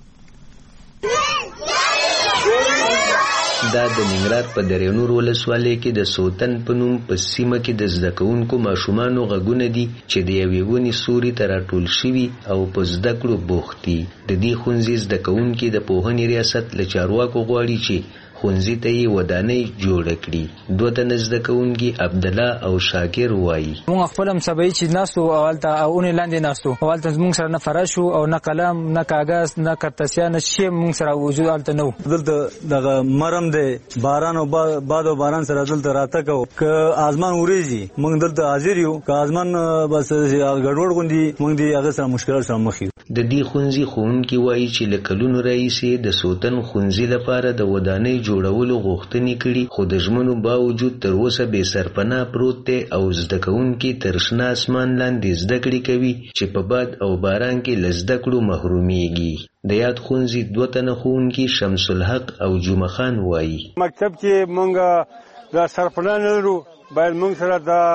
[SPEAKER 22] دا د ننګرهار په درنور ولسوالۍ کې د سوتن په نوم په سیمه کې د زده کوونکو ماشومانو غږونه دي چې د یوې ونې سوري ته راټول شوي او په زده کړو بوخت دي. د دې ښوونځي زده کوونکي د پوهنې ریاست له چارواکو غواړي چې ښوونځي ته یې ودانۍ جوړه کړي. دوه تنه زده کوونکي عبدالله او شاکر وایي
[SPEAKER 23] موږ خپل هم سبا چې ناستو او هلته اونې لاندې ناستو او هلته موږ سره نه فراش او نه قلم نه کاغذ نه کرتسیا نه شی موږ سره وجود هلته نه و.
[SPEAKER 24] دلته دغه مرم دی باران او باد او باران سره دلته راته کو که آسمان وریږي موږ دلته حاضر یو که آسمان بس ګډوډ غوندي موږ دی هغه سره مشکلات سره مخ یو.
[SPEAKER 22] د دې ښوونځي ښوونکي وایي چې له کلونو راهیسې د سوتن ښوونځي لپاره د ودانۍ جوړولو غوښتنې کړي خو د ژمنو باوجود تر اوسه بې سرپناه پروت دی او زده کوونکي تر شنه اسمان لاندې زده کړې کوي چې په باد او باران کې له زده کړو محرومیږي. د یاد ښوونځي دوه تنه ښوونکي شمس الحق او جمعه خان وایي
[SPEAKER 25] مکتب کې مونږ د سرپناه نه لرو باید موږ سره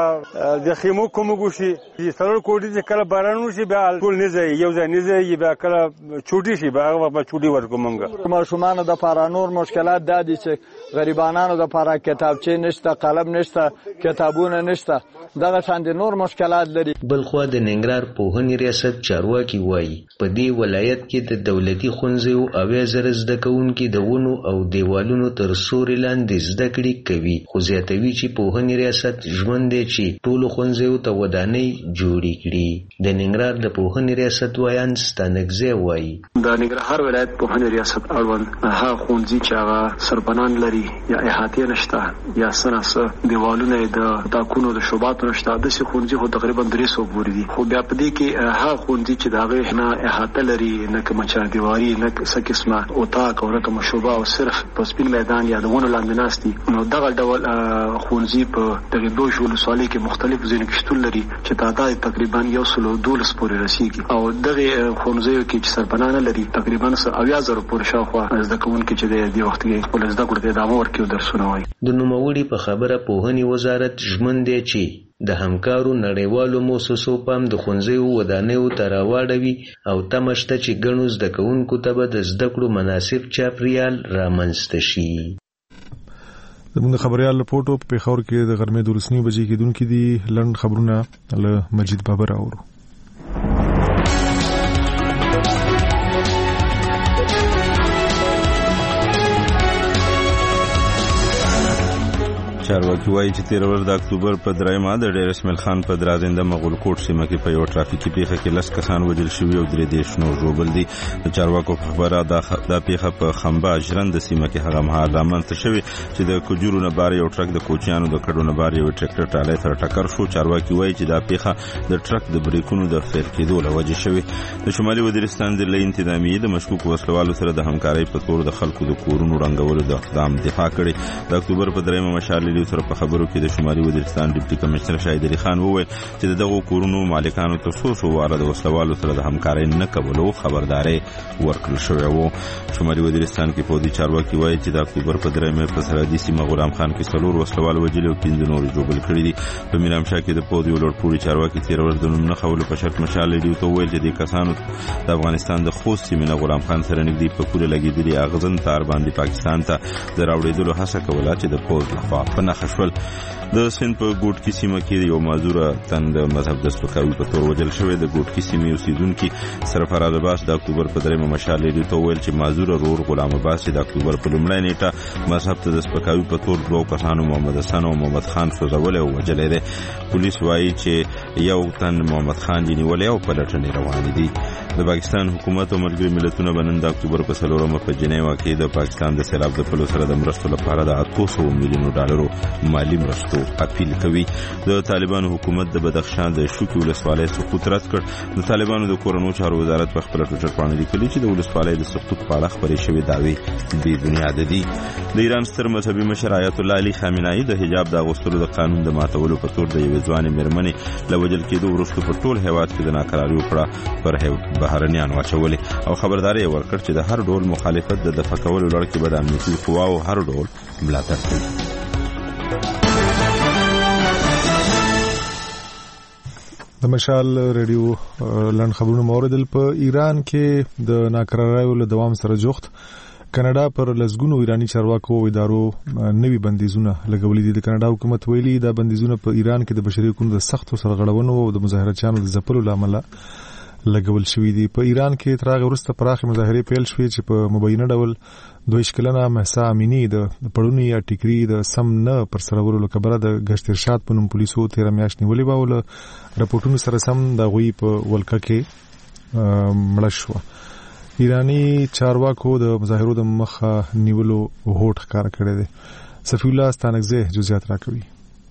[SPEAKER 25] د خیمو کوم وګوشي چې سره کوډي چې کله باران وشي بیا ټول نه ځي یو ځای نه ځي بیا کله چوټي شي بیا هغه په چوټي ورکو موږ.
[SPEAKER 24] ماشومانو د پاره نور مشکلات دادي چې غریبانو د پاره کتابچې نشته قلم نشته کتابونه نشته دغه شان دي نور مشکلات لري.
[SPEAKER 22] بلخوا د ننګرهار پوهنې ریاست چارواکي وایي په دې ولایت کې د دولتي ښوونځیو اویا زره زده کوونکي د ونو او دیوالونو تر سوري لاندې زده کړې کوي خو زیاتوي چې پوهنې ریاست ژمن دی چې ټولو ښوونځیو ته ودانۍ جوړې کړي. د ننګرهار د پوهنې ریاست وایان ستانکزی وایي
[SPEAKER 26] د ننګرهار ولایت پوهنې ریاست اړوند هغه ښوونځي چې هغه سرپنان لري یا احاطې نشته یا څه دیوالونه د تاکونو د شوباتو نشته داسې ښوونځي خو تقریبا درې سوه پورې دي خو بیا په دې کې هغه ښوونځي چې د هغې نه احاطه لري نه کومه چاردیواري نه څه قسمه اتاق او نه کومه شوبه او صرف په سپین میدان یا د ونو لاندې ناست دي نو دغه ډول ښوونځي په دغه دوه ولسوالۍ کې مختلف ځایونو کې شتون لري چې تعداد تقریبا یو سل او دولس پورې رسیږي او دغه ښوونځیو کې چې سرپناه نه لري تقریبا اویا زره پورې شاوخوا زده کوونکي چې د دې وخت کې خپل زده کړو ته ادامه ورکوي او درسونه وایي.
[SPEAKER 22] د نوموړي په خبره پوهنې وزارت ژمن دی چې د همکارو نړیوالو موسسو پام د ښوونځیو ودانیو ته راواړوي او تمه شته چې ګڼو زده کوونکو ته به د زده کړو مناسب چاپیریال رامنځته شي.
[SPEAKER 1] زموږ خبريال رپورټ په پیښور کې د غرمې د رسنیو بجې کېدونکې دي لند خبرونه له مجید بابر اورو.
[SPEAKER 2] چارواکي وایي چې تیر ورځ د اکتوبر په دریمه د ډیر اسماعیل خان په درازنده مغول کوټ سیمه کې په یو ټرافیکي پیښه کې لس کسان وژل شوي او درې دیرش نور ژوبل دي. د چارواکو په خبره دا پیښه په خمبه ژرند سیمه کې هغه مهال رامنځته شوې چې د کجورو نه بار یو ټرک د کوچیانو د کډو نه بار یو ټریکټر ټالی سره ټکر شو. چارواکي وایي چې دا پیښه د ټرک د بریکونو د فیل کېدو له وجې شوې. د شمالي وزیرستان ضلعي انتظامیې د مشکوک وسلوالو سره د همکارۍ په تور د خلکو د کورونو رنګولو د اقدام دفاع کړې. د اکتوبر په دریمه مشال لیدو سره په خبرو کې د شمالي وزیرستان ډیپټي کمشنر شاهد علي خان وویل چې دغه کورونو مالکانو ته څو څو واره د وسلوالو سره د همکارۍ نه کولو خبرداري ورکړل شوې وو. شمالي وزیرستان کې پوځي چارواکي وایي چې د اکتوبر په دریمه په سرحدي سیمه غلام خان کې څلور وسلوال وژلي او پنځه نور ژوبل کړي دي. په میرامشاه کې د پوځي لوړپوړي چارواکي تیر ورځ د نوم نه خولو په شرط مشال لیدو ته وویل چې د کسانو د افغانستان د خوست سیمه غلام خان سره نږدې په کوله لګېدلي اغزن تار باندې پاکستان ته د راوړېدلو هڅه کوله چې د پوځ لخوا په نښه شول. د سند په ګوټکی سیمه کې یو معذوره تن د مذهب د سپکاوي په تور وژل شوی. د ګوټکی سیمې اوسیدونکي سرفراز عباس د اکتوبر په دریمه مشال لیدو ته وویل چې معذوره رور غلام عباس چې د اکتوبر په لومړۍ نیټه مذهب ته د سپکاوي په تور دوه کسانو محمد حسن او محمد خان سوځولی او وژلی دی. پولیس وایي چې یو تن محمد خان دی نیولی او پلټنې روانې دي. د پاکستان حکومت او ملګري ملتونه به نن د اکتوبر په څلورمه په جنیوا کې د پاکستان د سیلاب د پلو سره د مرستو لپاره د اتو سوو میلیونو ډالرو مالي مرستو اپیل کوي. د طالبانو حکومت د بدخشان د شوکي ولسوالۍ سقوط رد کړ. د طالبانو د کورنو چارو وزارت په خپل ټویټر باندې لیکلي چې د ولسوالۍ د سقوط په اړه خبرې شوې دعوې بې بنیاده دي. د ایران ستر مذهبي مشر آیت الله علي خامنه‌ای د حجاب د اغوستلو د قانون د ماتولو په تور د یوې ځوانې مېرمنې له وژل کېدو وروسته په ټول هېواد کې د ناکراریو پړه پر بهرنیانو اچولې او خبرداری یې ورکړ چې د هر ډول مخالفت د دفع کولو لړ کې به د امنیتي قواو هر ډول ملاتړ کوي.
[SPEAKER 1] د مشال ریډیو لند خبرونه موردل په ایران کې د ناکراریو له دوام سره جوخت کاناډا پر لسګونو ایرانی چارواکو او ادارو نوي بندیزونه لګولې دي. د کاناډا حکومت ویلي دا بندیزونه په ایران کې د بشري حقوقو د سختو سرغړونو او د مظاهرچیانو د ځپلو لامل لګول شوې دي. په ایران کې تر هغه وروسته پراخه مظاهرې پیل شوې چې په مبینه ډول دوه شکلنه مهسا امینی د پړونی یا ټیکری د سم نه پر سرولو کبره د غشت ارشاد په نوم پولیسو تیر میاشت نیولې باول راپورټونو سره سم د غوي په ولکه کې مړ شو. ایرانی چارواکو د مظاهرو د مخه نیولو هوټ ښکار کړی دی. صفی الله ستانکزه جزئیات راکوي.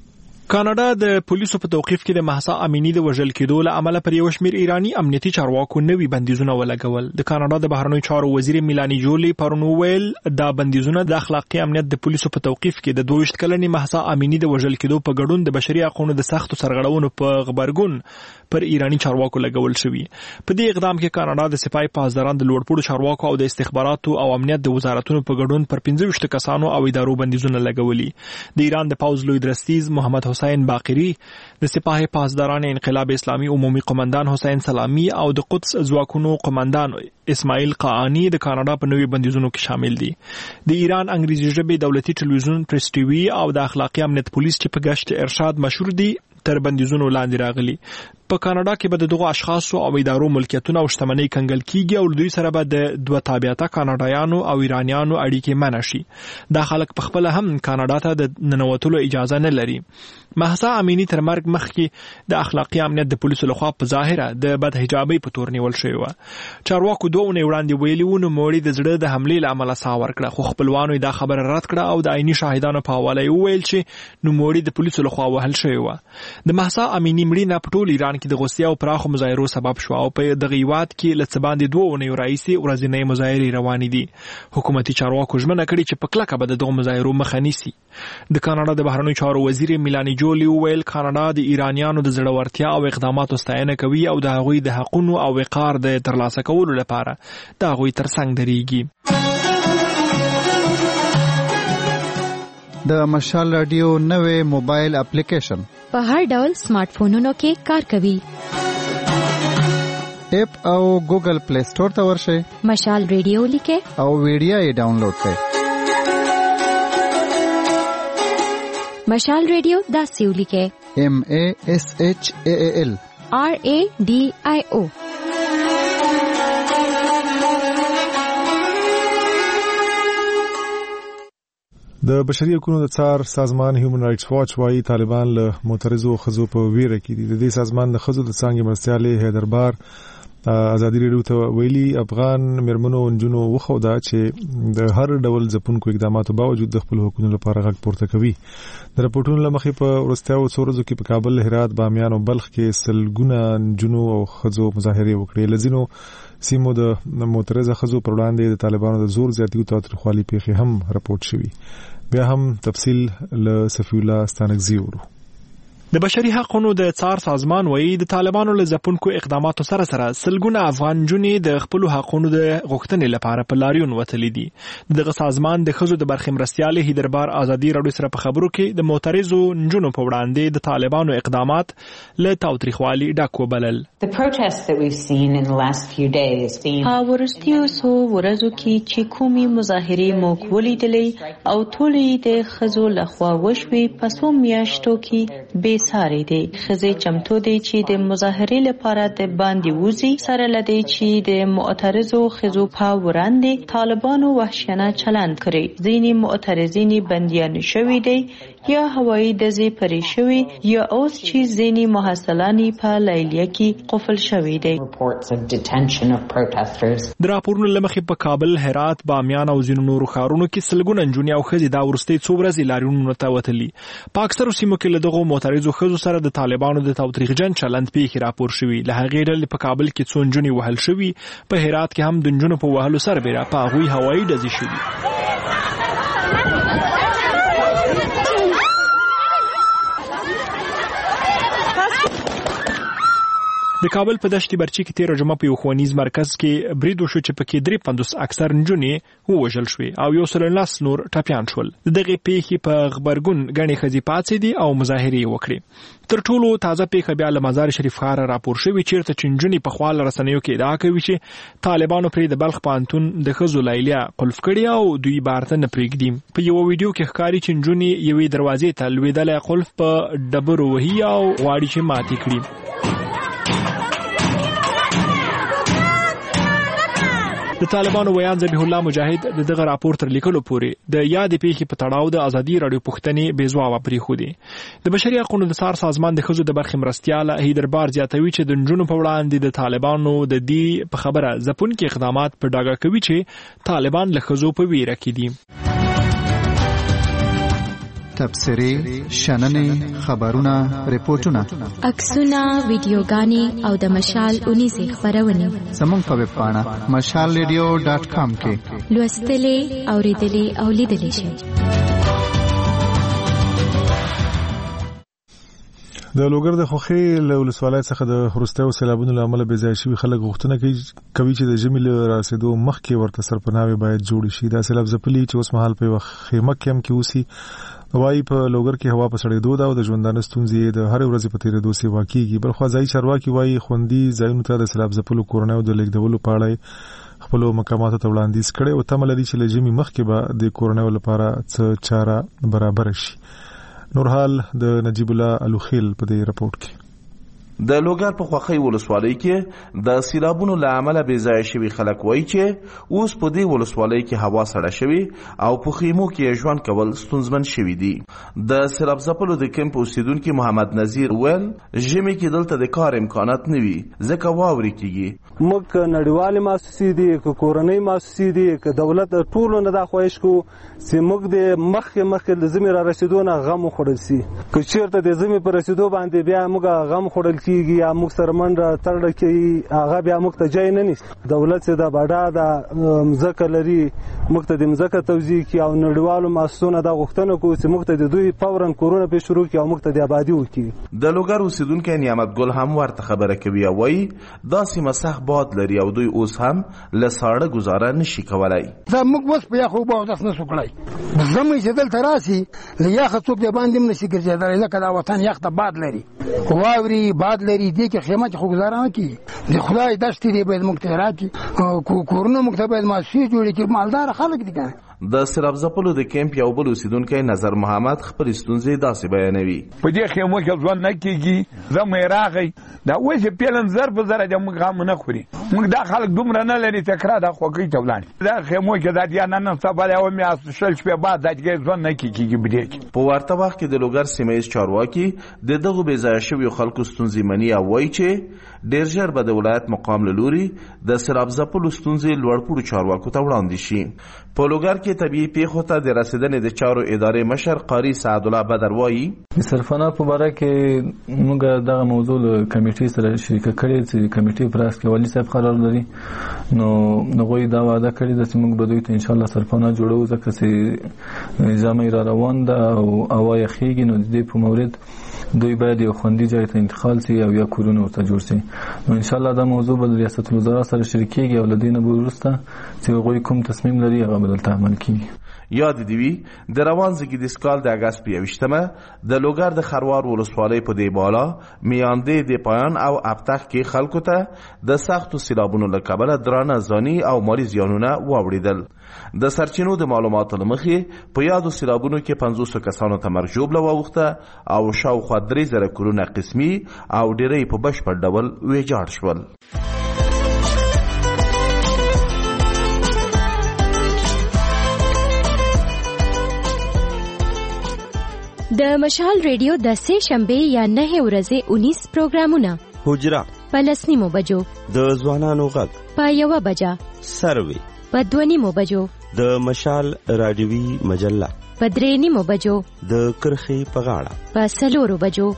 [SPEAKER 3] کاناډا د پولیسو په توقیف کې د مهسا امینی د وژل کېدو له امله پر یو شمېر ایرانی امنیتي چارواکو نوي بندیزونه ولګول. د کاناډا د بهرنیو چارو وزیر میلانی جولی پرون وویل دا بندیزونه د اخلاقي امنیت د پولیسو په توقیف کې د دوه ویشت کلنې مهسا امینی د وژل کېدو په ګډون د بشري حقوقو د سختو سرغړونو په غبرګون پر ایرانی چارواکو لګول شوی. په دې اقدام کې کاناډا د سپای پاسداران د لوړپوړو چارواکو او د استخباراتو او امنیت د وزارتونو په ګډون پر پنځه ویشت کسانو او ادارو بندیزونه لګولي. د ایران د پوز لوی درستیز محمد حسین باقری، د سپاه پاسداران انقلاب اسلامي عمومي قومندان حسین سلامی او د قدس ځواکونو قومندان اسماعیل قاانی د کاناډا په نوي بندیزونو کې شامل دي. د ایران انګریزي ژبې دولتي ټلویزیون پریس ټي وي او د اخلاقي امنیت پولیس چې په غشت ارشاد مشهور دي تر بندیزونو لاندې راغلي. په کاناډا کې به د دغو اشخاصو او ادارو ملکیتونه او شتمنۍ کنګل کیږي او دوی سره به د دوه تابعیته کاناډایانو او ایرانیانو اړیکې منع شي. دا خلک په خپل هم کاناډا ته د ننوتلو اجازه نه لري. مهسا امینی تر مرګ مخکې د اخلاقي امنیت د پولیسو لخوا په ظاهره د بد حجابۍ په تور نیول شوی و. چارواکو دوه اونۍ وړاندې ویلي وو نوموړي د زړه د حملې له امله ساه ورکړه، خو خپلوانو دا خبره رد کړه او د عیني شاهدانو په حواله یې وویل چې نوموړي د پولیسو لخوا وهل شوی و. د مهسا امینی مړینه په ټول ایران کې د غوسې او پراخو مظاهرو سبب شو او په دغه هیواد کې له څه باندې دوه اونۍ راهیسې ورځنۍ مظاهرې روانې دي. حکومتي چارواکو ژمنه کړې چې په کلکه به د دغو مظاهرو مخه نیسي. د کاناډا د بهرنیو چارو وزیر میلانی جولی وویل کاناډا د ایرانیانو د زړورتیا او اقداماتو ستاینه کوي او د هغوی د حقونو او وقار د ترلاسه کولو لپاره د هغوی ترڅنګ درېږي.
[SPEAKER 14] د مشال رادیو نوې موبایل اپلیکیشن
[SPEAKER 12] په هر ډول سمارټ فونونو کې کار کوي.
[SPEAKER 14] اپ او ګوګل پلی سٹور ته ورشئ،
[SPEAKER 12] مشال ریډیو لیکئ
[SPEAKER 14] او ویډیو یې ډاونلوډ کړئ.
[SPEAKER 12] مشال ریډیو داسې ولیکئ:
[SPEAKER 14] ایم ا اس ایچ ا ال
[SPEAKER 12] آر ا ډي آی او.
[SPEAKER 1] د بشري حقوقو د څار سازمان هیومن رائټس واچ وايي طالبان له معترضو خزو په ویره کې دي. د دې سازمان د خزو د څانګې مرستیالې حیدربار ازادي راډیو ته ویلي افغان مرمنو انجونو وخوده چې د هر ډول ځپونکو اقداماتو باوجود د خپل حقوقو لپاره غږ پورته کوي. د راپورټونو لمخې په ورستیاو څو ورځو کې په کابل، هرات، بامیان او بلخ کې سلګونه انجونو او خزو مظاهره وکړې. لزینو سیمو د معترضه خزو پر وړاندې د طالبانو د زور زیاتی او تاوتریخوالي پیښې هم راپورټ شوې. بیا هم تفصیل له صفی الله ستانکزی ورو.
[SPEAKER 3] د بشري حقوقو د څار سازمان وایي د طالبانو له ځپونکو اقداماتو سره سره سلګونه افغان جونې د خپل حقوقو د غوښتنې لپاره په لاریون وتلي دي. دغه سازمان د خزو د برخې مرستیالې هیدربار ازادي راډیو سره په خبرو کې د معترضو نجونو په وړاندې د طالبانو اقدامات له تاوتریخوالي ډک وبلل.
[SPEAKER 4] په ورستیو څو ورځو کې چې کومې مظاهرې موږ ولیدلې او ټولې د خزو لخوا وشوې په څو میاشتو کې بې ساري دي. خزې چمتو دي چې د مظاهرې لپاره د باندې وځي، سره لدی چې د معترضو خزو په وړاندې طالبانو وحشیانه چلند کړی. ځینې معترضین بندیان شوي دي یا هوایي ډزې پرې شوي یا اوس چې ځینې محصلان په لیلیه کې قفل شوي دي.
[SPEAKER 3] د راپورونو لمخې په کابل، هرات، بامیان او ځینو نورو ښارونو کې سلګونه نجونې او ښځې دا وروستۍ څو ورځې لاریونونو ته وتلي. په اکثرو سیمو کې له دغو معترضو خزو سره د طالبانو د تاوتریخجن چلند پیښې راپور شوي. له هغې ډلې په کابل کې څو نجونې وهل شوي، په هرات کې هم د نجونو په وهلو سربېره په هغوی هوایي ډزې شوي. د کابل په دشتي برچي کې تیر جمعه په یو ښوونیز مرکز کې برید وشو چې پکې درې پنځوس اکثر نجونې ووژل شوې او یو سل لس نور ټپیان شول. د دغې پیښې په غبرګون ګڼې ښځې پاڅېدې او مظاهرې یې وکړې. تر ټولو تازه پیښه بیا له مزار شریف ښاره راپور شوې چیرته چې نجونې په خوا له رسنیو کې ادعا کوي چې طالبانو پرې د بلخ پوهنتون د ښځو لیلیه قلف کړې او دوی بهر ته نه پرېږدي. په یوه ویډیو کې ښکاري چې نجونې یوې دروازې ته لوېدلی قلف په ډبرو وهي او غواړي چې ماتې کړي. د طالبانو ویان ذبیح الله مجاهد د دغه راپور تر لیکلو پورې د یادې پیښې په تړاو د ازادي راډیو پوښتنې بې ځوابه پرېښودې. د بشري حقوقو د څار سازمان د ښځو د برخې مرستیاله هیدربار زیاتوي چې د نجونو په وړاندې د طالبانو د دې په خبره ځپونکي اقدامات په ډاګه کوي چې طالبان له ښځو په ویره کې دي.
[SPEAKER 14] تبصرې، شننې، خبرونه، ریپورتونه،
[SPEAKER 12] عکسونه، ویډیوګانې او د مشال اونیزې خپرونې
[SPEAKER 14] زموږ په ویب پاڼه مشال ریډیو ډاټ کام کې
[SPEAKER 12] لوستلې، اوریدلې او لیدلې شئ.
[SPEAKER 1] د لوګر د خوخي له ولسوالۍ څخه د وروستیو سیلابونو له امله بې ځایه شوي خلک غوښتنه کوي چې د ژمي له راسېدو مخکې ورته سرپناوې باید جوړې شي. دا سیلاب ځپلي چې اوس مهال په یوه خیمه کې هم کې اوسي. وايي په لوګر کې هوا په سړېدو ده او د ژوندانه ستونزې د هرې ورځې په تېرېدو سیوا کېږي. بلخوا ځایي چارواکي وايي خوندي ځایونو ته د سیلاب ځپلو کورنیو د لېږدولو په اړه خپلو مقاماتو ته وړاندیز کړی او تمه لري چې له ژمي مخکې به د کورنیو لپاره څه چاره برابره شي. نور حال د نجیب الله الوخیل په دې راپورټ کې.
[SPEAKER 5] د لوګر په خوخي ولسوالۍ کې د سیلابونو له امله بې ځایه شوي خلک وایي چې اوس په دې ولسوالۍ کې هوا سړه شوي او په خیمو کې ژوند کول ستونزمن شوي دي. د سیلاب ځپلو د کمپ اوسیدونکي محمد نذیر ویل ژمي کې دلته د کار امکانات نه وي ځکه واورې کېږي.
[SPEAKER 7] موږ نړیوالې مؤسسې دي که کورنۍ مؤسسې دي که دولت ټولو نه دا خواهش کوو چې موږ د مخکې مخکې د ژمي را رسېدو نه غم وخوړل سي. که چېرته د ژمي په رسېدو باندې بیا موږ غم خوړل کېږي یا موږ سره منډه تړله کوي هغه بیا موږ ته ځای نه نیسي. دولت چې دا باډا دا مځکه لري موږ ته د مځکه توزیع کړي او نړیوالو مؤسسو نه دا غوښتنه کوو چې موږ ته د دوی فوراً کورونه پرې شروع کړي او موږ ته د ابادي وکړي.
[SPEAKER 5] د لوګر اوسیدونکی نعمت ګل هم ورته خبره کوي او وایي دا سیمه سخت باد لري او دوی اوس هم له ساړه ګزاره نشي کولی.
[SPEAKER 8] دا موږ اوس په یخو اوبو اودس نشو کړی. ژمی چې دلته راسي له یخه څوک د باندې هم نشي ګرځېدلی ځکه دا وطن یخ ته باد لري، واوري باد لري. دې کې خیمه چې خو ګزاره نه کېږي. د خدای دشتې دی باید موږ ته راکړي، کورونه موږ ته باید مؤسسې جوړې کړي. مالداره خلک دي که نه.
[SPEAKER 5] د سراب زپلو د کیمپ یو بل اوسیدونکی نظر محمد خپل ستونزې داسې بیانوي.
[SPEAKER 9] په دې خیمو کې ځوان نه کیږي، زه مې راغی دا اوس پیلن زر په زر د موږ غم نه خوري، موږ دا خلک دومره نه لري تکرار دا خوږی ته ولاړ دا خیمو کې دا یا نن سبا یو مې شل شپه بعد دا ځوان نه کیږي. بده
[SPEAKER 5] په ورته وخت کې د لوګر سیمه چارواکي د دغه بې ځای شویو خلکو ستونزې مني او وایي چې ډېر ژر به د ولایت مقام له لوري د سراب زپلو ستونزې لوړپوړو چارواکو ته وړاندې شي. په لوګر کې طبیعي پیښو ته د رسیدنې د چارو ادارې مشر قاری سعدالله بدر وایي
[SPEAKER 10] د سرفنا په باره کې موږ دغه موضوع له کمیټې سره شریکه کړې چې کمیټې پر اساس کې والي صاحب قرار لري، نو نغوی دا وعده کړې ده چې موږ به دوی ته ان شاء الله سرفنا جوړو، ځکه چې نظام را روان ده او هوا یخېږي، نو د دې په مورد دوی باید یو خوندي ځای ته انتقال سي او یا کورونه ورته جوړ سي. نو ان شاء الله دا موضوع به ریاست الوزرا سره شریکېږي او له دې نه وروسته چې هغوی کوم تصمیم لري هغه به دلته عمل کېږي.
[SPEAKER 5] یاد دی وی د روان زیږدیز کال د اگست په یوشتمه د لوګر د خروار ولسوالۍ په دی بالا میاندې د پایان او ابتخ کې خلکو ته د سختو سیلابونو له کبله درانه ځاني او مالی زیانونه واوړېدل. د سرچینو د معلوماتو له مخې په یادو سیلابونو کې پنځوس کسانو ته مرګ ژوبله واوښته او شاوخوا درې زره کورونه قسمي او ډېری په بشپړ ډول ویجاړ شول.
[SPEAKER 12] د مشال ریډیو د سې شنبه یا نه ورځې انیس پروګرامونه
[SPEAKER 11] حجره
[SPEAKER 12] په لسنیمو بجو،
[SPEAKER 11] د ځوانانو غږ
[SPEAKER 12] په یوه بجه،
[SPEAKER 11] سروي
[SPEAKER 12] په دوه نیمو بجو،
[SPEAKER 11] د مشال رادیوي مجله
[SPEAKER 12] په درې نیمو بجو،
[SPEAKER 11] د کرخې په غاړه
[SPEAKER 12] په څلورو بجو.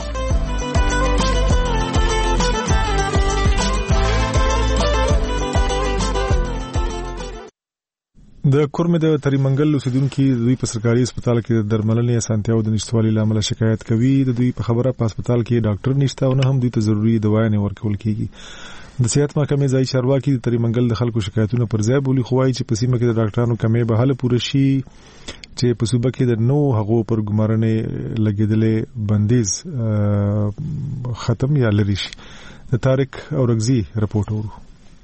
[SPEAKER 1] د کورمه د تریمنګل اوسیدونکو د دوی په سرکاري هسپتال کې د درملنې اسانتیاو د نشټوالي لامل شکایت کوي. د دوی په خبره په هسپتال کې ډاکټر نشته او نه هم دوی ته ضروري دوايانې ورکول کیږي. د صحت محکمې ځای چارواکي د تریمنګل د خلکو شکایتونه پر ځای بولی خوای چې په سیمه کې د ډاکټرانو کمې به حل پوره شي چې په صوبه کې د نو هغو پر ګمارنې لګیدلې بندیز ختم یا لري شي. د طارق اورغزي رپورټ ورو.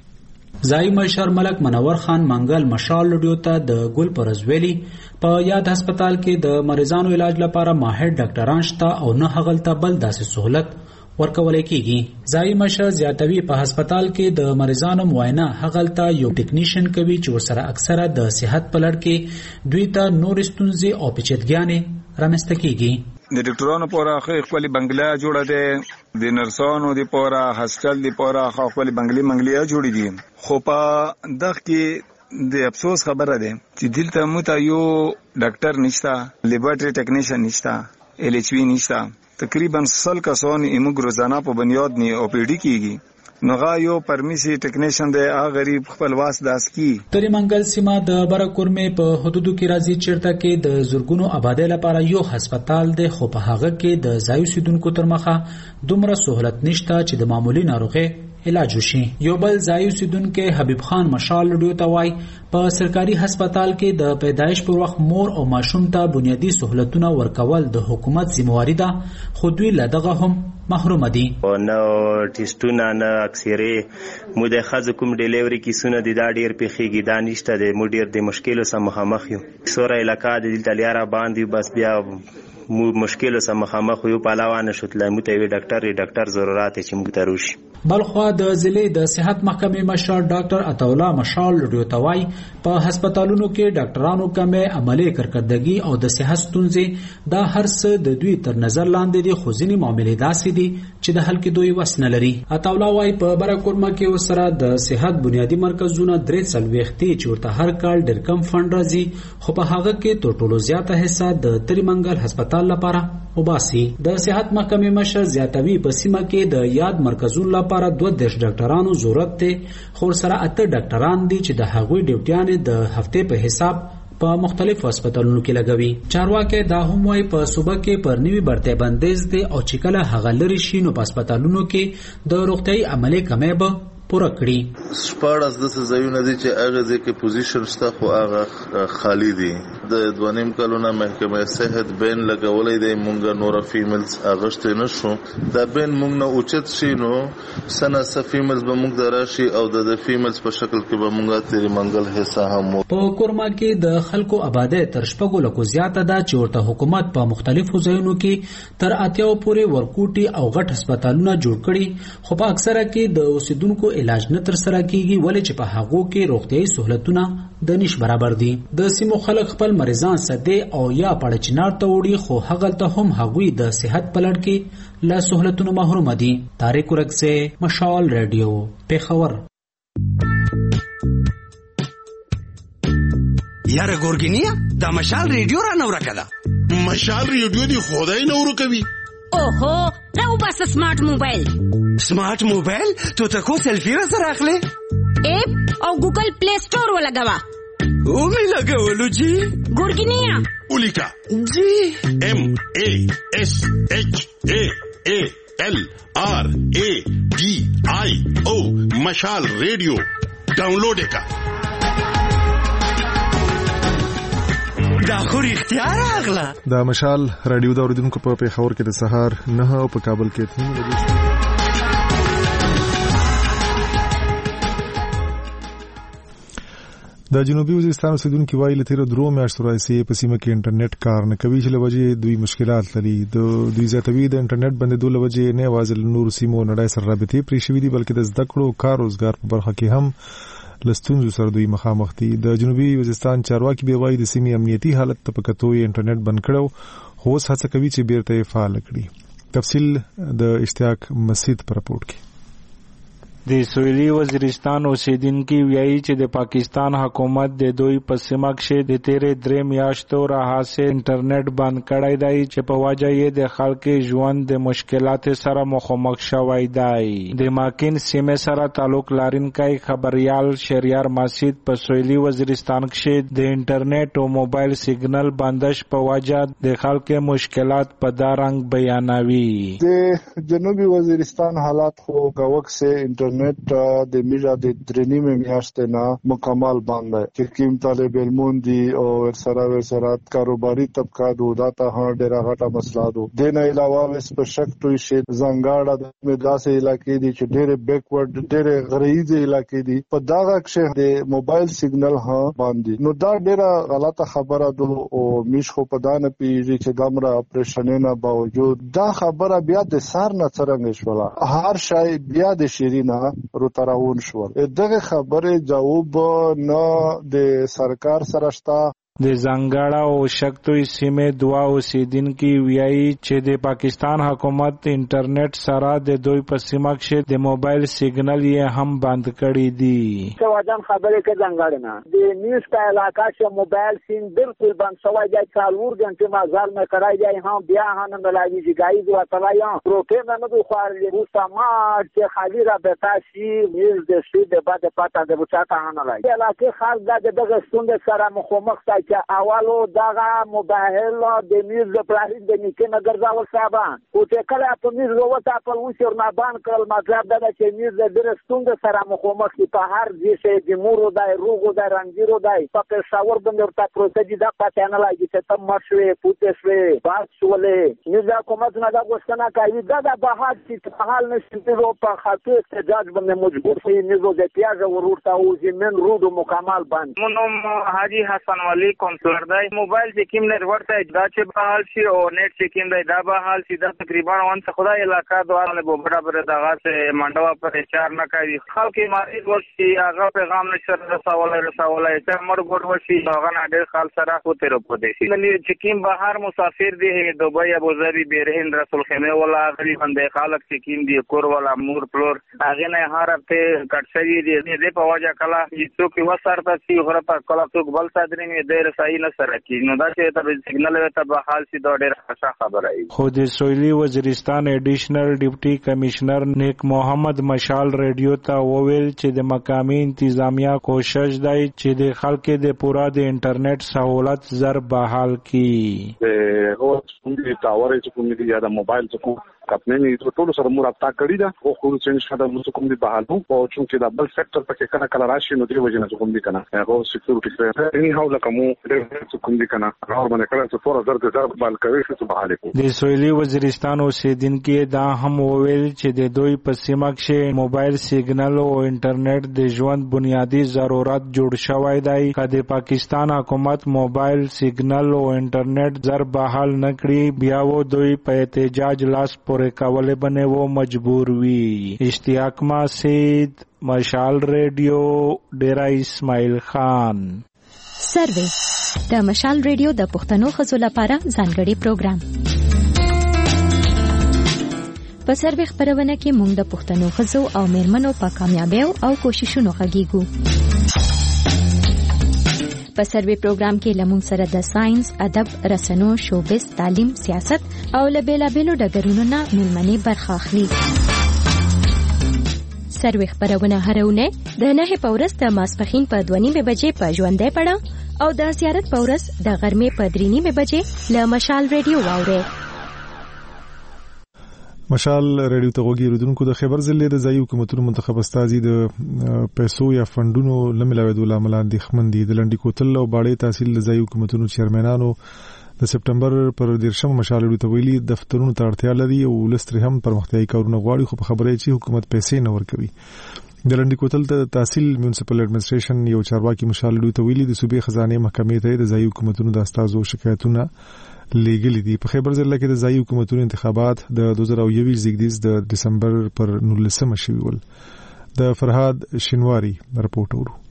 [SPEAKER 13] ځای مشر ملک منور خان منګل مشال لډیو ته د ګل پرزویلی په یاد هسپتال کې د مریضانو علاج لپاره ماهر ډاکټران شته او نه هغلته بل داسې سہولت ورکول کېږي. ځای مشر زیاتوي په هسپتال کې د مریضانو معاینه هغلته یو ټیکنیشن کوي چې ورسره اکثره د صحت په لړ کې دوی ته نور ستونزې او پیچیدګیانې رامنځته کېږي.
[SPEAKER 16] د ډاکټرانو پورا خپل بنگلا جوړه ده، د نرسانو د پورا هاسپټل د پورا خپل بنگلي منګلیا جوړې دي، خو په دغه کې د افسوس خبره ده چې دلته مو ته یو ډاکټر نشته، لیبارټري ټیکنیشن نشته، ال ایچ وی نشته. تقریبا سل کسان ایمو روزانه په بنیاد نه او پی ډی کیږي، نوغه یو پرمیسي ټیکنیشن دی هغه غریب خپل واس داس کی.
[SPEAKER 13] تریمنګل سیمه د برکورمې په حدودو کې راځي چیرته کې د زورګونو آبادی لپاره یو هسپتال دی، خو په هغه کې د ځای اوسیدونکو تر مخه دومره سہولت نشته چې د معمولی ناروغي علاج وشي. یو بل ځای اوسیدونکو حبیب خان مشال لډیو ته وای په سرکاري هسپتال کې د پیدایش پر وخت مور او ماشوم ته بنیادی سہولتونه ورکول د حکومت ذمہواری ده، خو دوی له دغه هم محروم دي.
[SPEAKER 11] نو ټیسټونه نه اکثره مو د خځو کوم ډیلیوري کیسونه د دا ډیر پیخيږي، دا نشته د مو ډیر د مشکلو سره مخامخ یو. سوره علاقہ د دلته لیاره باندې بس بیا مو مشکلو سره مخامخ یو، په علاوه نشوتله مو ته وی ډاکټر ډاکټر ضرورت چې موږ ته روشي.
[SPEAKER 13] بلخوا د ضلع د صحت محکمې مشر ډاکټر عطاولا مشال لډیو توای په هسپتالونو کې ډاکټرانو کمې عملي کارکړدګي او د صحت ستونزې دا هر څه د دوی تر نظر لاندې دي، خو ځینې معاملې داسې دي چې د حل کېدو وس نه لري. عطاولا وای په برکورمه کې وسره د صحت بنیادی مرکزونه درې څلوېښت چې ورته هر کال ډېر کم فند راځي، خو په هغه کې تر ټولو زیاته حصہ د تریمنګل هسپتال لپاره وباسي. د صحت محکمې مشر زیاتوي په سیمه کې د یاد مرکزونو لپاره دوه دیرش ډاکټرانو ضرورت دی، خو سره اته ډاکټران دي چې د هغوی ډیوټیانې د هفته په حساب په مختلفو هسپتالونو کې لګوي. چارواکي دا هم وايي په صوبه کې پر نوي برته بندیز دي او چې کله هغه لري شي نو په هسپتالونو کې د روغتي عملي کمې به پوره کړي.
[SPEAKER 17] شپږ از د ځایونه دي چې هغه ځکه پوزیشن شته خو هغه خالی دي،
[SPEAKER 6] د دوانیم کلونه محکمه صحت بین لګولې د مونږ نور فیمیلز اغشت نشو دا بین مونږ نه اوچت شي نو سنه س فیمیلز به مونږ دراشي او د فیمیلز په شکل کې به مونږه تیری منګل حصہ هم
[SPEAKER 13] په کورما کې د خلکو آباده تر شپږو لکو زیاته ده چې ورته حکومت په مختلفو ځایونو کې تر اتیاو پورې ورکوټي او غټ هسپتالونه جوړ کړي خو په اکثره کې د اوسیدونکو علاج نه تر سره کیږي ولې چې په هغو کې روغتیايي سہولتونه د نش برابر دي د سیمو خلک خپل مریضان سده او یا پړ چنار ته وړي خو هغه ته هم هغوی د صحت پلړ کې له سہولتونو محروم دي. طارق ورکسه مشال رادیو پیښور.
[SPEAKER 15] یاره ګورګینیا دا مشال رادیو را نور کړه مشال رادیو دی خدای نور کوي.
[SPEAKER 17] اوهو راو بس سمارټ موبایل
[SPEAKER 15] سمارټ موبایل تو تکو سیلفی را سره اخلي
[SPEAKER 17] اپ او ګوګل پلی سٹور ولګوا
[SPEAKER 15] او می لګولو جی
[SPEAKER 17] ګورګینیا
[SPEAKER 15] اولیکا جی ام ای اس ایچ ای ای ایل آر ای ڈی آئی او مشال ریڈیو ډاونلوډ کا دا خو اختیار اغلا
[SPEAKER 1] دا مشال رادیو دا اوریدونکو په پیښور کې د سهار نه او په کابل کې اته بجې د جنوبي وزیرستان اوسیدونکو وایي له تیر درو میاشتو راځي په سیمه کې انټرنیټ کار نه کوي چې لوجه دوی مشکلات لري د دوی زیاتوي د انټرنیټ بندیدو لوجه نه واځل نور سیمو نړۍ سره رابطې پرې شوې دي بلکې د زده کړو کار روزګار په برخه کې هم لستونزو سره دوی مخامخ دي. د جنوبي وزیرستان چارواکي به وایي د سیمې امنیتي حالت ته په کتو یې انټرنیټ بند کړو خو اوس هڅه کوي چې بیرته یې فعال کړي. تفصیل د اشتیاق مسعود پر راپورټ کې.
[SPEAKER 18] د سویلي وزیرستان اوسیدونکي وایي چې د پاکستان حکومت د دوی په سیمه کې د تیرې درې میاشتو راهیسې انټرنیټ بند کړی دی چې په وجه یې د خلکو ژوند د مشکلاتو سره مخامخ شوی دی. د ماکین سیمه سره تعلق لرونکی خبريال شهریار مسعود په سویلي وزیرستان کې د انټرنیټ او موبایل سیګنل بندش په وجه د خلکو مشکلات په دارنګ بیانوي.
[SPEAKER 19] د جنوبي وزیرستان حالات خو گوک سے انټرنیټ د میجا د درنیمه میاشتې نه مکمل بند دی چې کوم طالب علمون دي او سره سره کاروباري طبقه دودا ته ډیره غټه مسله ده. د نه علاوه وس په شک توي شي زنګاړه د مداسه علاقې دي چې ډیره بیکورډ ډیره غریزه علاقې دي په داغه کې د موبایل سیګنل ها باندې نو دا ډیره غلطه خبره ده او میش خو په دانه پیږي چې ګمرا اپریشن نه باوجود دا خبره بیا د سار نه څرنګ شولا هر شای بیا د شیرینه رو تراون شول. دغه خبره جواب نه د سرکار سره شتا
[SPEAKER 18] د زنګاړه او شکتوي سیمه دوا اوسیدونکي وایي چې د پاکستان حکومت انټرنیټ سره د دوی په سیمه کې د موبایل سیګنل یې هم بند کړی دي.
[SPEAKER 20] څو ځان خبره کې زنګاړه نه د نیوز په علاقه کې موبایل سیم بالکل بند شوی دی څلور غنټه مازال نه کړای دی هم بیا هم نه ملایي جګای دی وتلایا پروتین نه دوی خو روسا ما چې خالي را بتا شي نیوز د شي د بعد پاته د بچاته نه لای علاقه خاص د دغه ستوند سره مخامخ چې اولو دغه موبایل د میز د پلاستیک د نیکه نګر ځاول صاحبان او چې کله په میز وروته په وشور نه بان کړل مطلب دا چې میز د درستوند سره مخامخ په هر ځای د مورو د روغو د رنجیرو د په پېښور باندې ورته پروسه دا پاتې نه لګي چې تم مرشوي پوتې شوي باز شولې میز حکومت نه دا غوښتنه کوي دا د بهاد چې په حال نشي په خاطر احتجاج باندې مجبور شي میزو د پیاز ورورته او زمين رودو مکمل بند
[SPEAKER 27] مونږ حاجی حسن ولی کنټرولر دی موبایل چې کوم نه ورته دا چې به حال شي او نیټ چې کوم دی دا به حال شي دا تقریبا وان څه خدای علاقہ دوه به برابر دغه سه منډوا پر چار نه کوي خلک مریض ورشي هغه پیغام نشر رسولای رسولای چې مړ ګور ورشي هغه نه ډېر خال سره کوته رو پدې شي نو چې کوم بهر مسافر دی دوبۍ ابو ظبي بیرهند رسول خیمه ولا غلی باندې خلک چې کوم دی کور ولا مور پلور هغه نه هر ته کټسوي دی دې په وجه کلا چې څوک وسارته چې غره په کلا څوک بل صدرې ډېر صحیح نه سره کی نو دا چې ته سیګنل ته به حال سي دا ډېر ښه خبره ای.
[SPEAKER 18] خو د سویلي وزیرستان ایډیشنل ډیپټي کمشنر نیک محمد مشال رادیو ته وویل چې د مقامي انتظامیه کوشش دی چې د خلکو د پورا د انټرنیټ سہولت زر بحال کی.
[SPEAKER 28] د هو څنګه ټاور چې کوم دي یا د موبایل څخه
[SPEAKER 19] کپنې ټول سره مو رابطه کړې ده او خو چې نشته د موږ کوم دي بهالو او چې د بل فیکټر پکې کله کله راشي نو دی وجه نه کوم دي کنه هغه سکیورټي سره اني هاو لکه مو د کوم دي کنه هغه باندې کله چې فور زر د زر بال کوي چې بهاله کو
[SPEAKER 18] د سویلي وزیرستان اوسیدونکو دا هم وویل چې د دوی په سیمه کې موبایل سیګنل او انټرنیټ د ژوند بنیادی ضرورت جوړ شوی دی چې د پاکستان حکومت موبایل سیګنل او انټرنیټ زر بحال نکړي بیا و دوی په احتجاج لاس پورې کولې باندې و مجبور وي. اشتیاق ماسید، مشال ریډیو، ډیرا اسماعیل خان.
[SPEAKER 12] سروې د مشال ریډیو د پښتنو ښځو لپاره ځانګړي پروګرام. په سروې خپرونه کې موږ د پښتنو ښځو او میرمنو په کامیابیو او کوششونو غږیږو. په سروې پروګرام کې لمون سره د ساينس، ادب، رسنو، شوبز، تعلیم، سیاست او له بیلابیلو ډګرونو نه مېلمنې برخه اخلي. سروې خپرونه هره اونۍ د نهه په ورځ د ماسپښین په دوه نیمې بجې په ژوندۍ پړه او د زیارت په ورځ د غرمې په درې نیمې بجې له مشال ریډیو واورئ.
[SPEAKER 1] مشال ریډیو ته غوږی ردونکو د خیبر ضلع د ځایي حکومتونو منتخب استازي د پیسو یا فندونو لملاوېدو لامل اندېښمن دي. د لنډي کوتل او باړې تحصیل د ځایي حکومتونو چیرمنانو د سپټمبر پر دیرشم مشال ریډیو ته ویلي دفترونو ته اړتیا لري او ولستري هم پرمختیايي کارونه غواړي خو په خبره چې حکومت پیسې نه ورکوي. د لنډي کوتل ته تحصیل میونسپل اډمنسټریشن یو چارواکي مشال ریډیو ته ویلي د صوبې خزانه محکمې ته د ځایي حکومتونو د استازو شکایتونه لیګل دي. په خیبر ضلع کې د ځایي حکومتونو انتخابات د دوه زره یو زیږدیز د دسمبر پر نولسمه شوي ول. د فرهاد شینواری رپورټ ورو.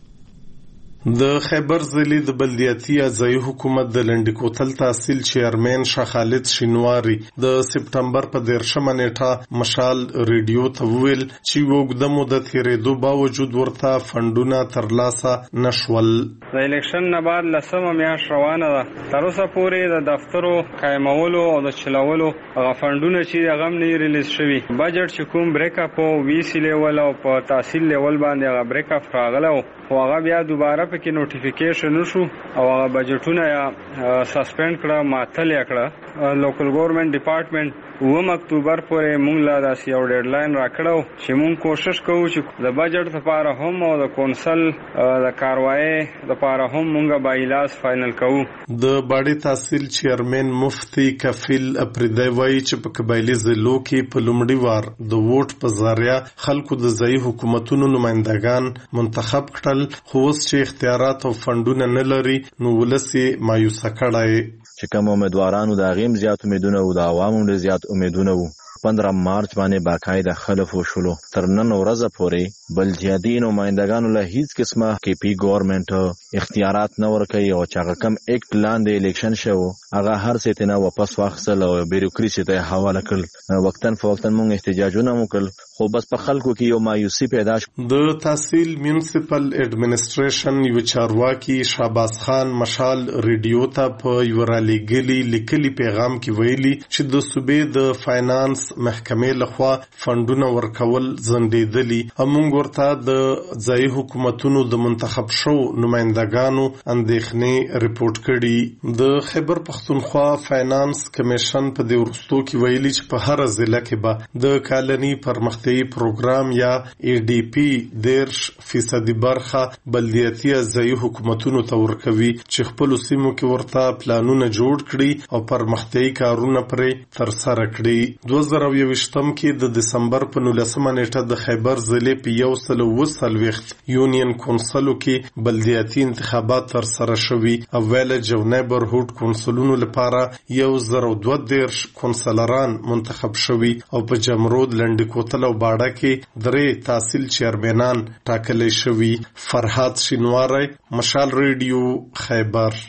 [SPEAKER 2] د خیبر ضلع د بلدیاتي ځایي حکومت د لنډي کوتل تحصیل چیرمن شاه خالد شینواری د سپټمبر په دیرشمه نیټه مشال ریډیو ته ویل چې وګړه مدته تیرېدو باوجود ورته فندونه ترلاسه نشول.
[SPEAKER 21] د الیکشن نه بعد لسمه میاشت روانه ده. تر اوسه پورې د دفترو قائمولو او د چلولو هغه فندونه چې هغه نه ریلیز شوي. بجټ چې کوم بریک اپ او وی سی لیول او په تحصیل لیول باندې هغه بریک اپ راغله او هغه بیا دوباره پکې نوټیفیکیشن وشو او هغه بجټونه یا سسپند کړه معطل کړه. لوکل ګورنمنت ډپارټمنټ اووم اکتوبر پورې موږ لا داسې یو ډیډلاین راکړو چې موږ کوشش کوو چې د بجټ لپاره هم او د کونسل د کاروایی لپاره هم موږ بایلاس فائنل کوو.
[SPEAKER 2] د باړې تحصیل چیرمن مفتی کفیل اپریدی وایي چې په قبایلی ضلعو کې په لومړي وار د ووټ په ذریعہ خلکو د ځایي حکومتونو نمائندگان منتخب کړل خو اوس چې اختیارات او فندونه نه لري نو ولسی مایوسه کړای.
[SPEAKER 22] چې کوم امیدوارانو د غیم زیات امیدونه او د عوامو ډېر زیات امیدونه وو پندرہ مارچ باندې باقاعده خلف وشولو تر نن ورځې پورې بلدیاتي نمائندگانو له هیڅ قسمه کې پی ګورنمنت اختیارات نه ورکوي او چې هغه کم اکټ لاندې الیکشن شو هغه هر څه ته واپس واخیستل او بیروکراسي ته حواله کړل. وختن فوختن موږ احتجاجونه وکړل خو بس په خلکو کې یو مایوسی پیدا شو.
[SPEAKER 2] د تحصیل میونسپل اډمنسټریشن یو چارواکي شاباس خان مشال ریډیو ته په یو رالیګلی لیکلي پیغام کې ویلي چې د صوبې د فاینانس محکمې لخوا فندونه ورکول ځنډېدلي. موږ ورته د ځایي حکومتونو د منتخب شو نمائندگانو اندېښنې رپورټ کړي. د خیبر پښتونخوا فاینانس کمیشن په دې وروستو کې ویلي چې په هر ضلع کې به د کالني پرمختیايي پروګرام یا ای ډی پی دیرش فیصدي برخه بلدیاتي ځایي حکومتونو ته ورکوي چې خپل سیمو کې ورته پلانونه جوړ کړي او پرمختیايي کارونه پرې ترسره کړي. دوه زره یوویشتم کې د دسمبر په نولسمه نیټه د خیبر ضلع په یو سل اوه څلوېښت یونین کونسلو کې بلدیاتي انتخابات ترسره شوي او ویلج او نیبرهوډ کونسلونو لپاره یو زر او دوه دېرش کونسلران منتخب شوي او په جمرود لنډي کوتل او باړه کې درې تحصیل چیرمنان ټاکلی شوي. فرهاد شینواری، مشال ریډیو، خیبر.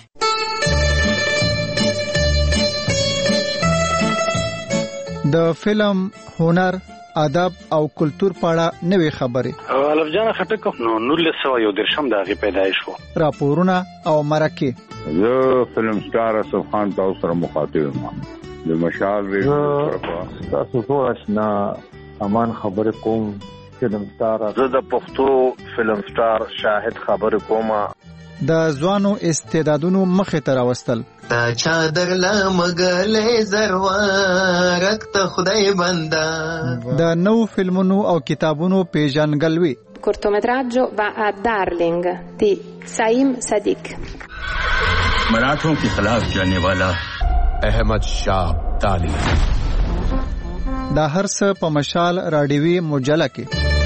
[SPEAKER 14] د فلم، هنر، ادب او کلچر په اړه نوې خبرې.
[SPEAKER 23] الف جان خټک نو نولس سوه یو درشم د هغې پیدایش و.
[SPEAKER 14] راپورونه او مرکې.
[SPEAKER 24] زه فلم سټار اسف خان تاسو سره مخاطب یم د مشال ریډیو.
[SPEAKER 25] تاسو ټول آشنا امان خبرې کوم. فلم سټار
[SPEAKER 26] زه د پښتو فلم سټار شاهد خبرې کوم.
[SPEAKER 14] د ځوانو استعدادونو مخې ته راوستل.
[SPEAKER 3] تا چادر لمغلې زروارک ته خدای بندا.
[SPEAKER 14] د نو فلمونو او کتابونو پیژنګلوي.
[SPEAKER 4] cortometraggio va a Darling di Saim Sadiq.
[SPEAKER 7] मराठों के खिलाफ जाने वाला अहमद शाह अब्दाली.
[SPEAKER 14] دا هر څه په مشال راډیوي مجله کې.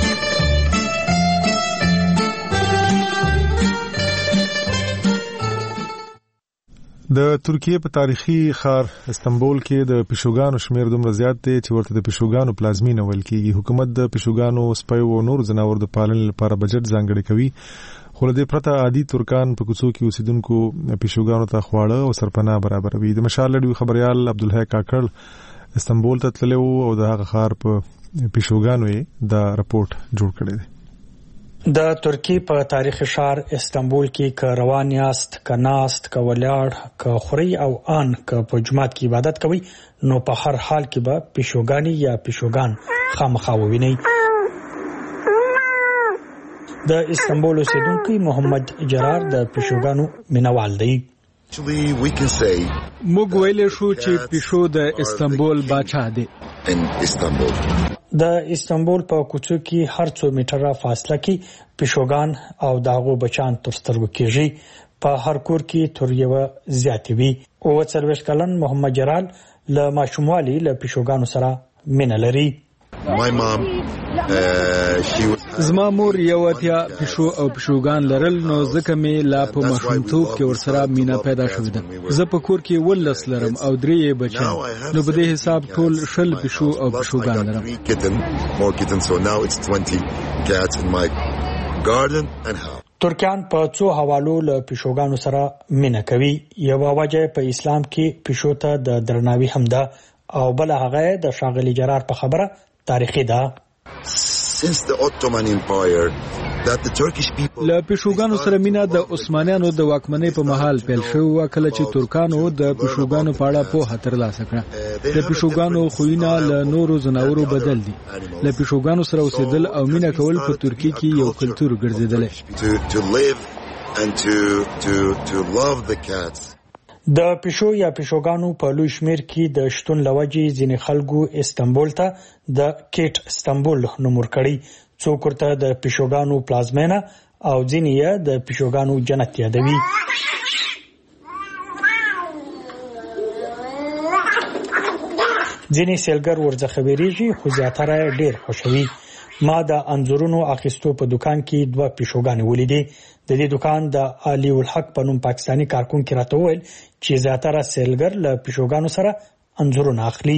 [SPEAKER 1] د ترکیه په تاریخي ښار استنبول کې د پښوګانو شمیر دومره زیات دی چې ورته د پښوګانو پلازمینه ویل کېږي. حکومت د پښوګانو، سپیو او نور ځناور د پالنې لپاره بجټ ځانګړی کوي. خو له دې پرته عادي ترکان په کوڅو کې اوسیدونکو پښوګانو ته خواړه او سرپناه برابروي. د مشال رادیو خبريال عبدالحی کاکړ استنبول ته تللی و او د هغه ښار په پښوګانو یې دا رپورټ جوړ کړی دی.
[SPEAKER 13] د ترکی په تاریخي ښار استنبول کې که روان یاست، که ناست، که ولاړ، که خوري او آن که په جماعت کې عبادت کوي، نو په هر حال کې به پښوګانی یا پښوګان خامخا ووینئ. د استنبول اوسیدونکی محمد جرار د پښوګانو مینوال دی.
[SPEAKER 8] موږ ویلی شو چې پیشو د استنبول باچا دی.
[SPEAKER 13] د استنبول په کوڅو کې هر څو میټره فاصله کې پښوګان او داغو بچان تر سترګو کېږي. په هر کور کې تر یو زیاتې وي. اووه څلوېښت کلن محمد جلال له ماشوموالي له پښوګانو سره مینه لري.
[SPEAKER 8] زما مور یو اتیا پښو او پښوګان لرل، نو ځکه مې لا په ماشومتوب کې ورسره مینا پیدا شوې ده. زه په کور کې ولس لرم او درې بچیان، نو په دې حساب ټول شل پښو او پښوګان لرم.
[SPEAKER 13] ترکیان په څو حوالو له پښوګانو سره مینه کوي. یوه وجه په اسلام کې پښو ته د درناوي هم ده او بل هغه د ښاغلي جرار په خبره تاریخي ده.
[SPEAKER 8] له پښوګانو سره مینه د عثمانیانو د واکمنۍ په مهال پیل شوه، کله چې ترکانو د پښوګانو په اړه پوهه ترلاسه کړه. د پښوګانو خویونه له نورو ځناورو بدل دي. له پښوګانو سره اوسېدل او مینه کول په ترکیه کې یو کلتور ګرځېدلی.
[SPEAKER 13] د پښو یا پښوګانو په لوی شمیر کې د شتون لوجې ځینې خلکو استنبول ته د کیټ استنبول نوم ورکړی. څوک ورته د پښوګانو پلازمینه او ځینې یې د پښوګانو جنت یادوي. ځینې سیلګر ورڅخه ویریږي، خو زیاتره ډیر خوښوي. ما د انځورونو اخیستو په دکان کې دوه پښوګانې ولیدې. د دې دکان د علي الحق په نوم پاکستاني کارکونکي راته وویل چې زیاتره سیلګر له پښوګانو سره انځورونه اخلي.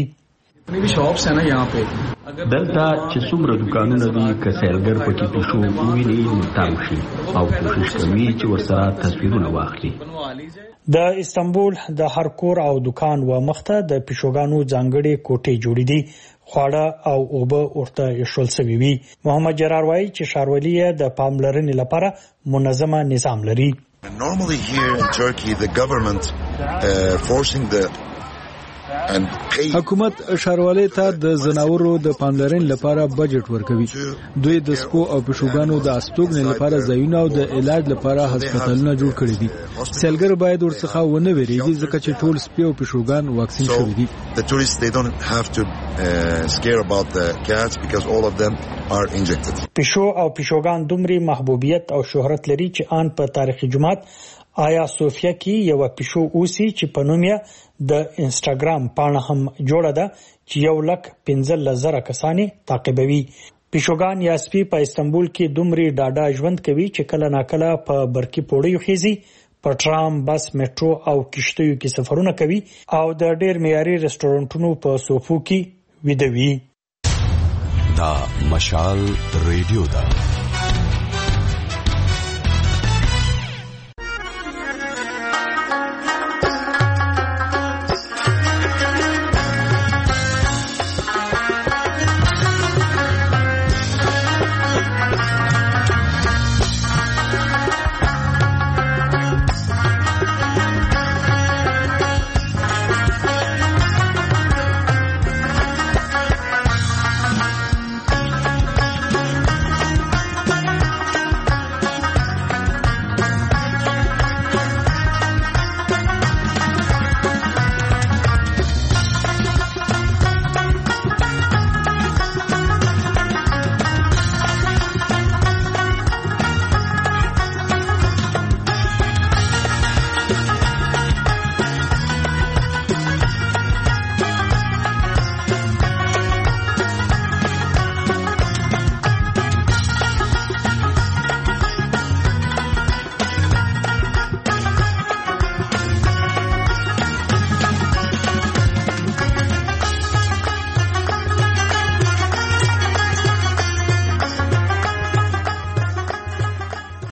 [SPEAKER 9] دلته چې څومره دکانونه دي، که سیلګر پکې پښو وویني نو تاو شي او کوشش کوي چې ورسره تصویرونه واخلي.
[SPEAKER 13] د استنبول د هر کور او دکان و مخته د پښوګانو ځانګړي کوټې جوړې دي. خواړه او اوبه ورته ایښول سوي وي. محمد جرار وایي چې ښاروالي د پاملرنې لپاره منظمه نظام لري.
[SPEAKER 8] حکومت ښاروالۍ ته د ځناورو د پاملرنې لپاره بجټ ورکوي. دوی د سپو او پښوګانو د استوګنې لپاره ځایونه او د علاج لپاره هسپتالونه جوړ کړي دي. سیلګر باید ورڅخه ونه ویریږي ځکه چې ټول سپي او پښوګان واکسین شوي دي.
[SPEAKER 13] پښو او پښوګان دومره محبوبیت او شهرت لري چې آن په تاریخي جماعت آیا صوفیا کې یو پښو اوسي چې په نوم یې د انسټاګرام پاڼه هم جوړه ده چې یو لک پنځه زره کسانې تعقیبوي. پښوګان یا سپي په استنبول کې دومره ډاډه ژوند کوي چې کله ناکله په برقي پوړیو خېزي، په ټرام، بس، میټرو او کشتیو کې سفرونه کوي او د ډېر معیاري رستورانټونو په صوفو کې ویده وي.
[SPEAKER 15] دا مشال ریډیو ده.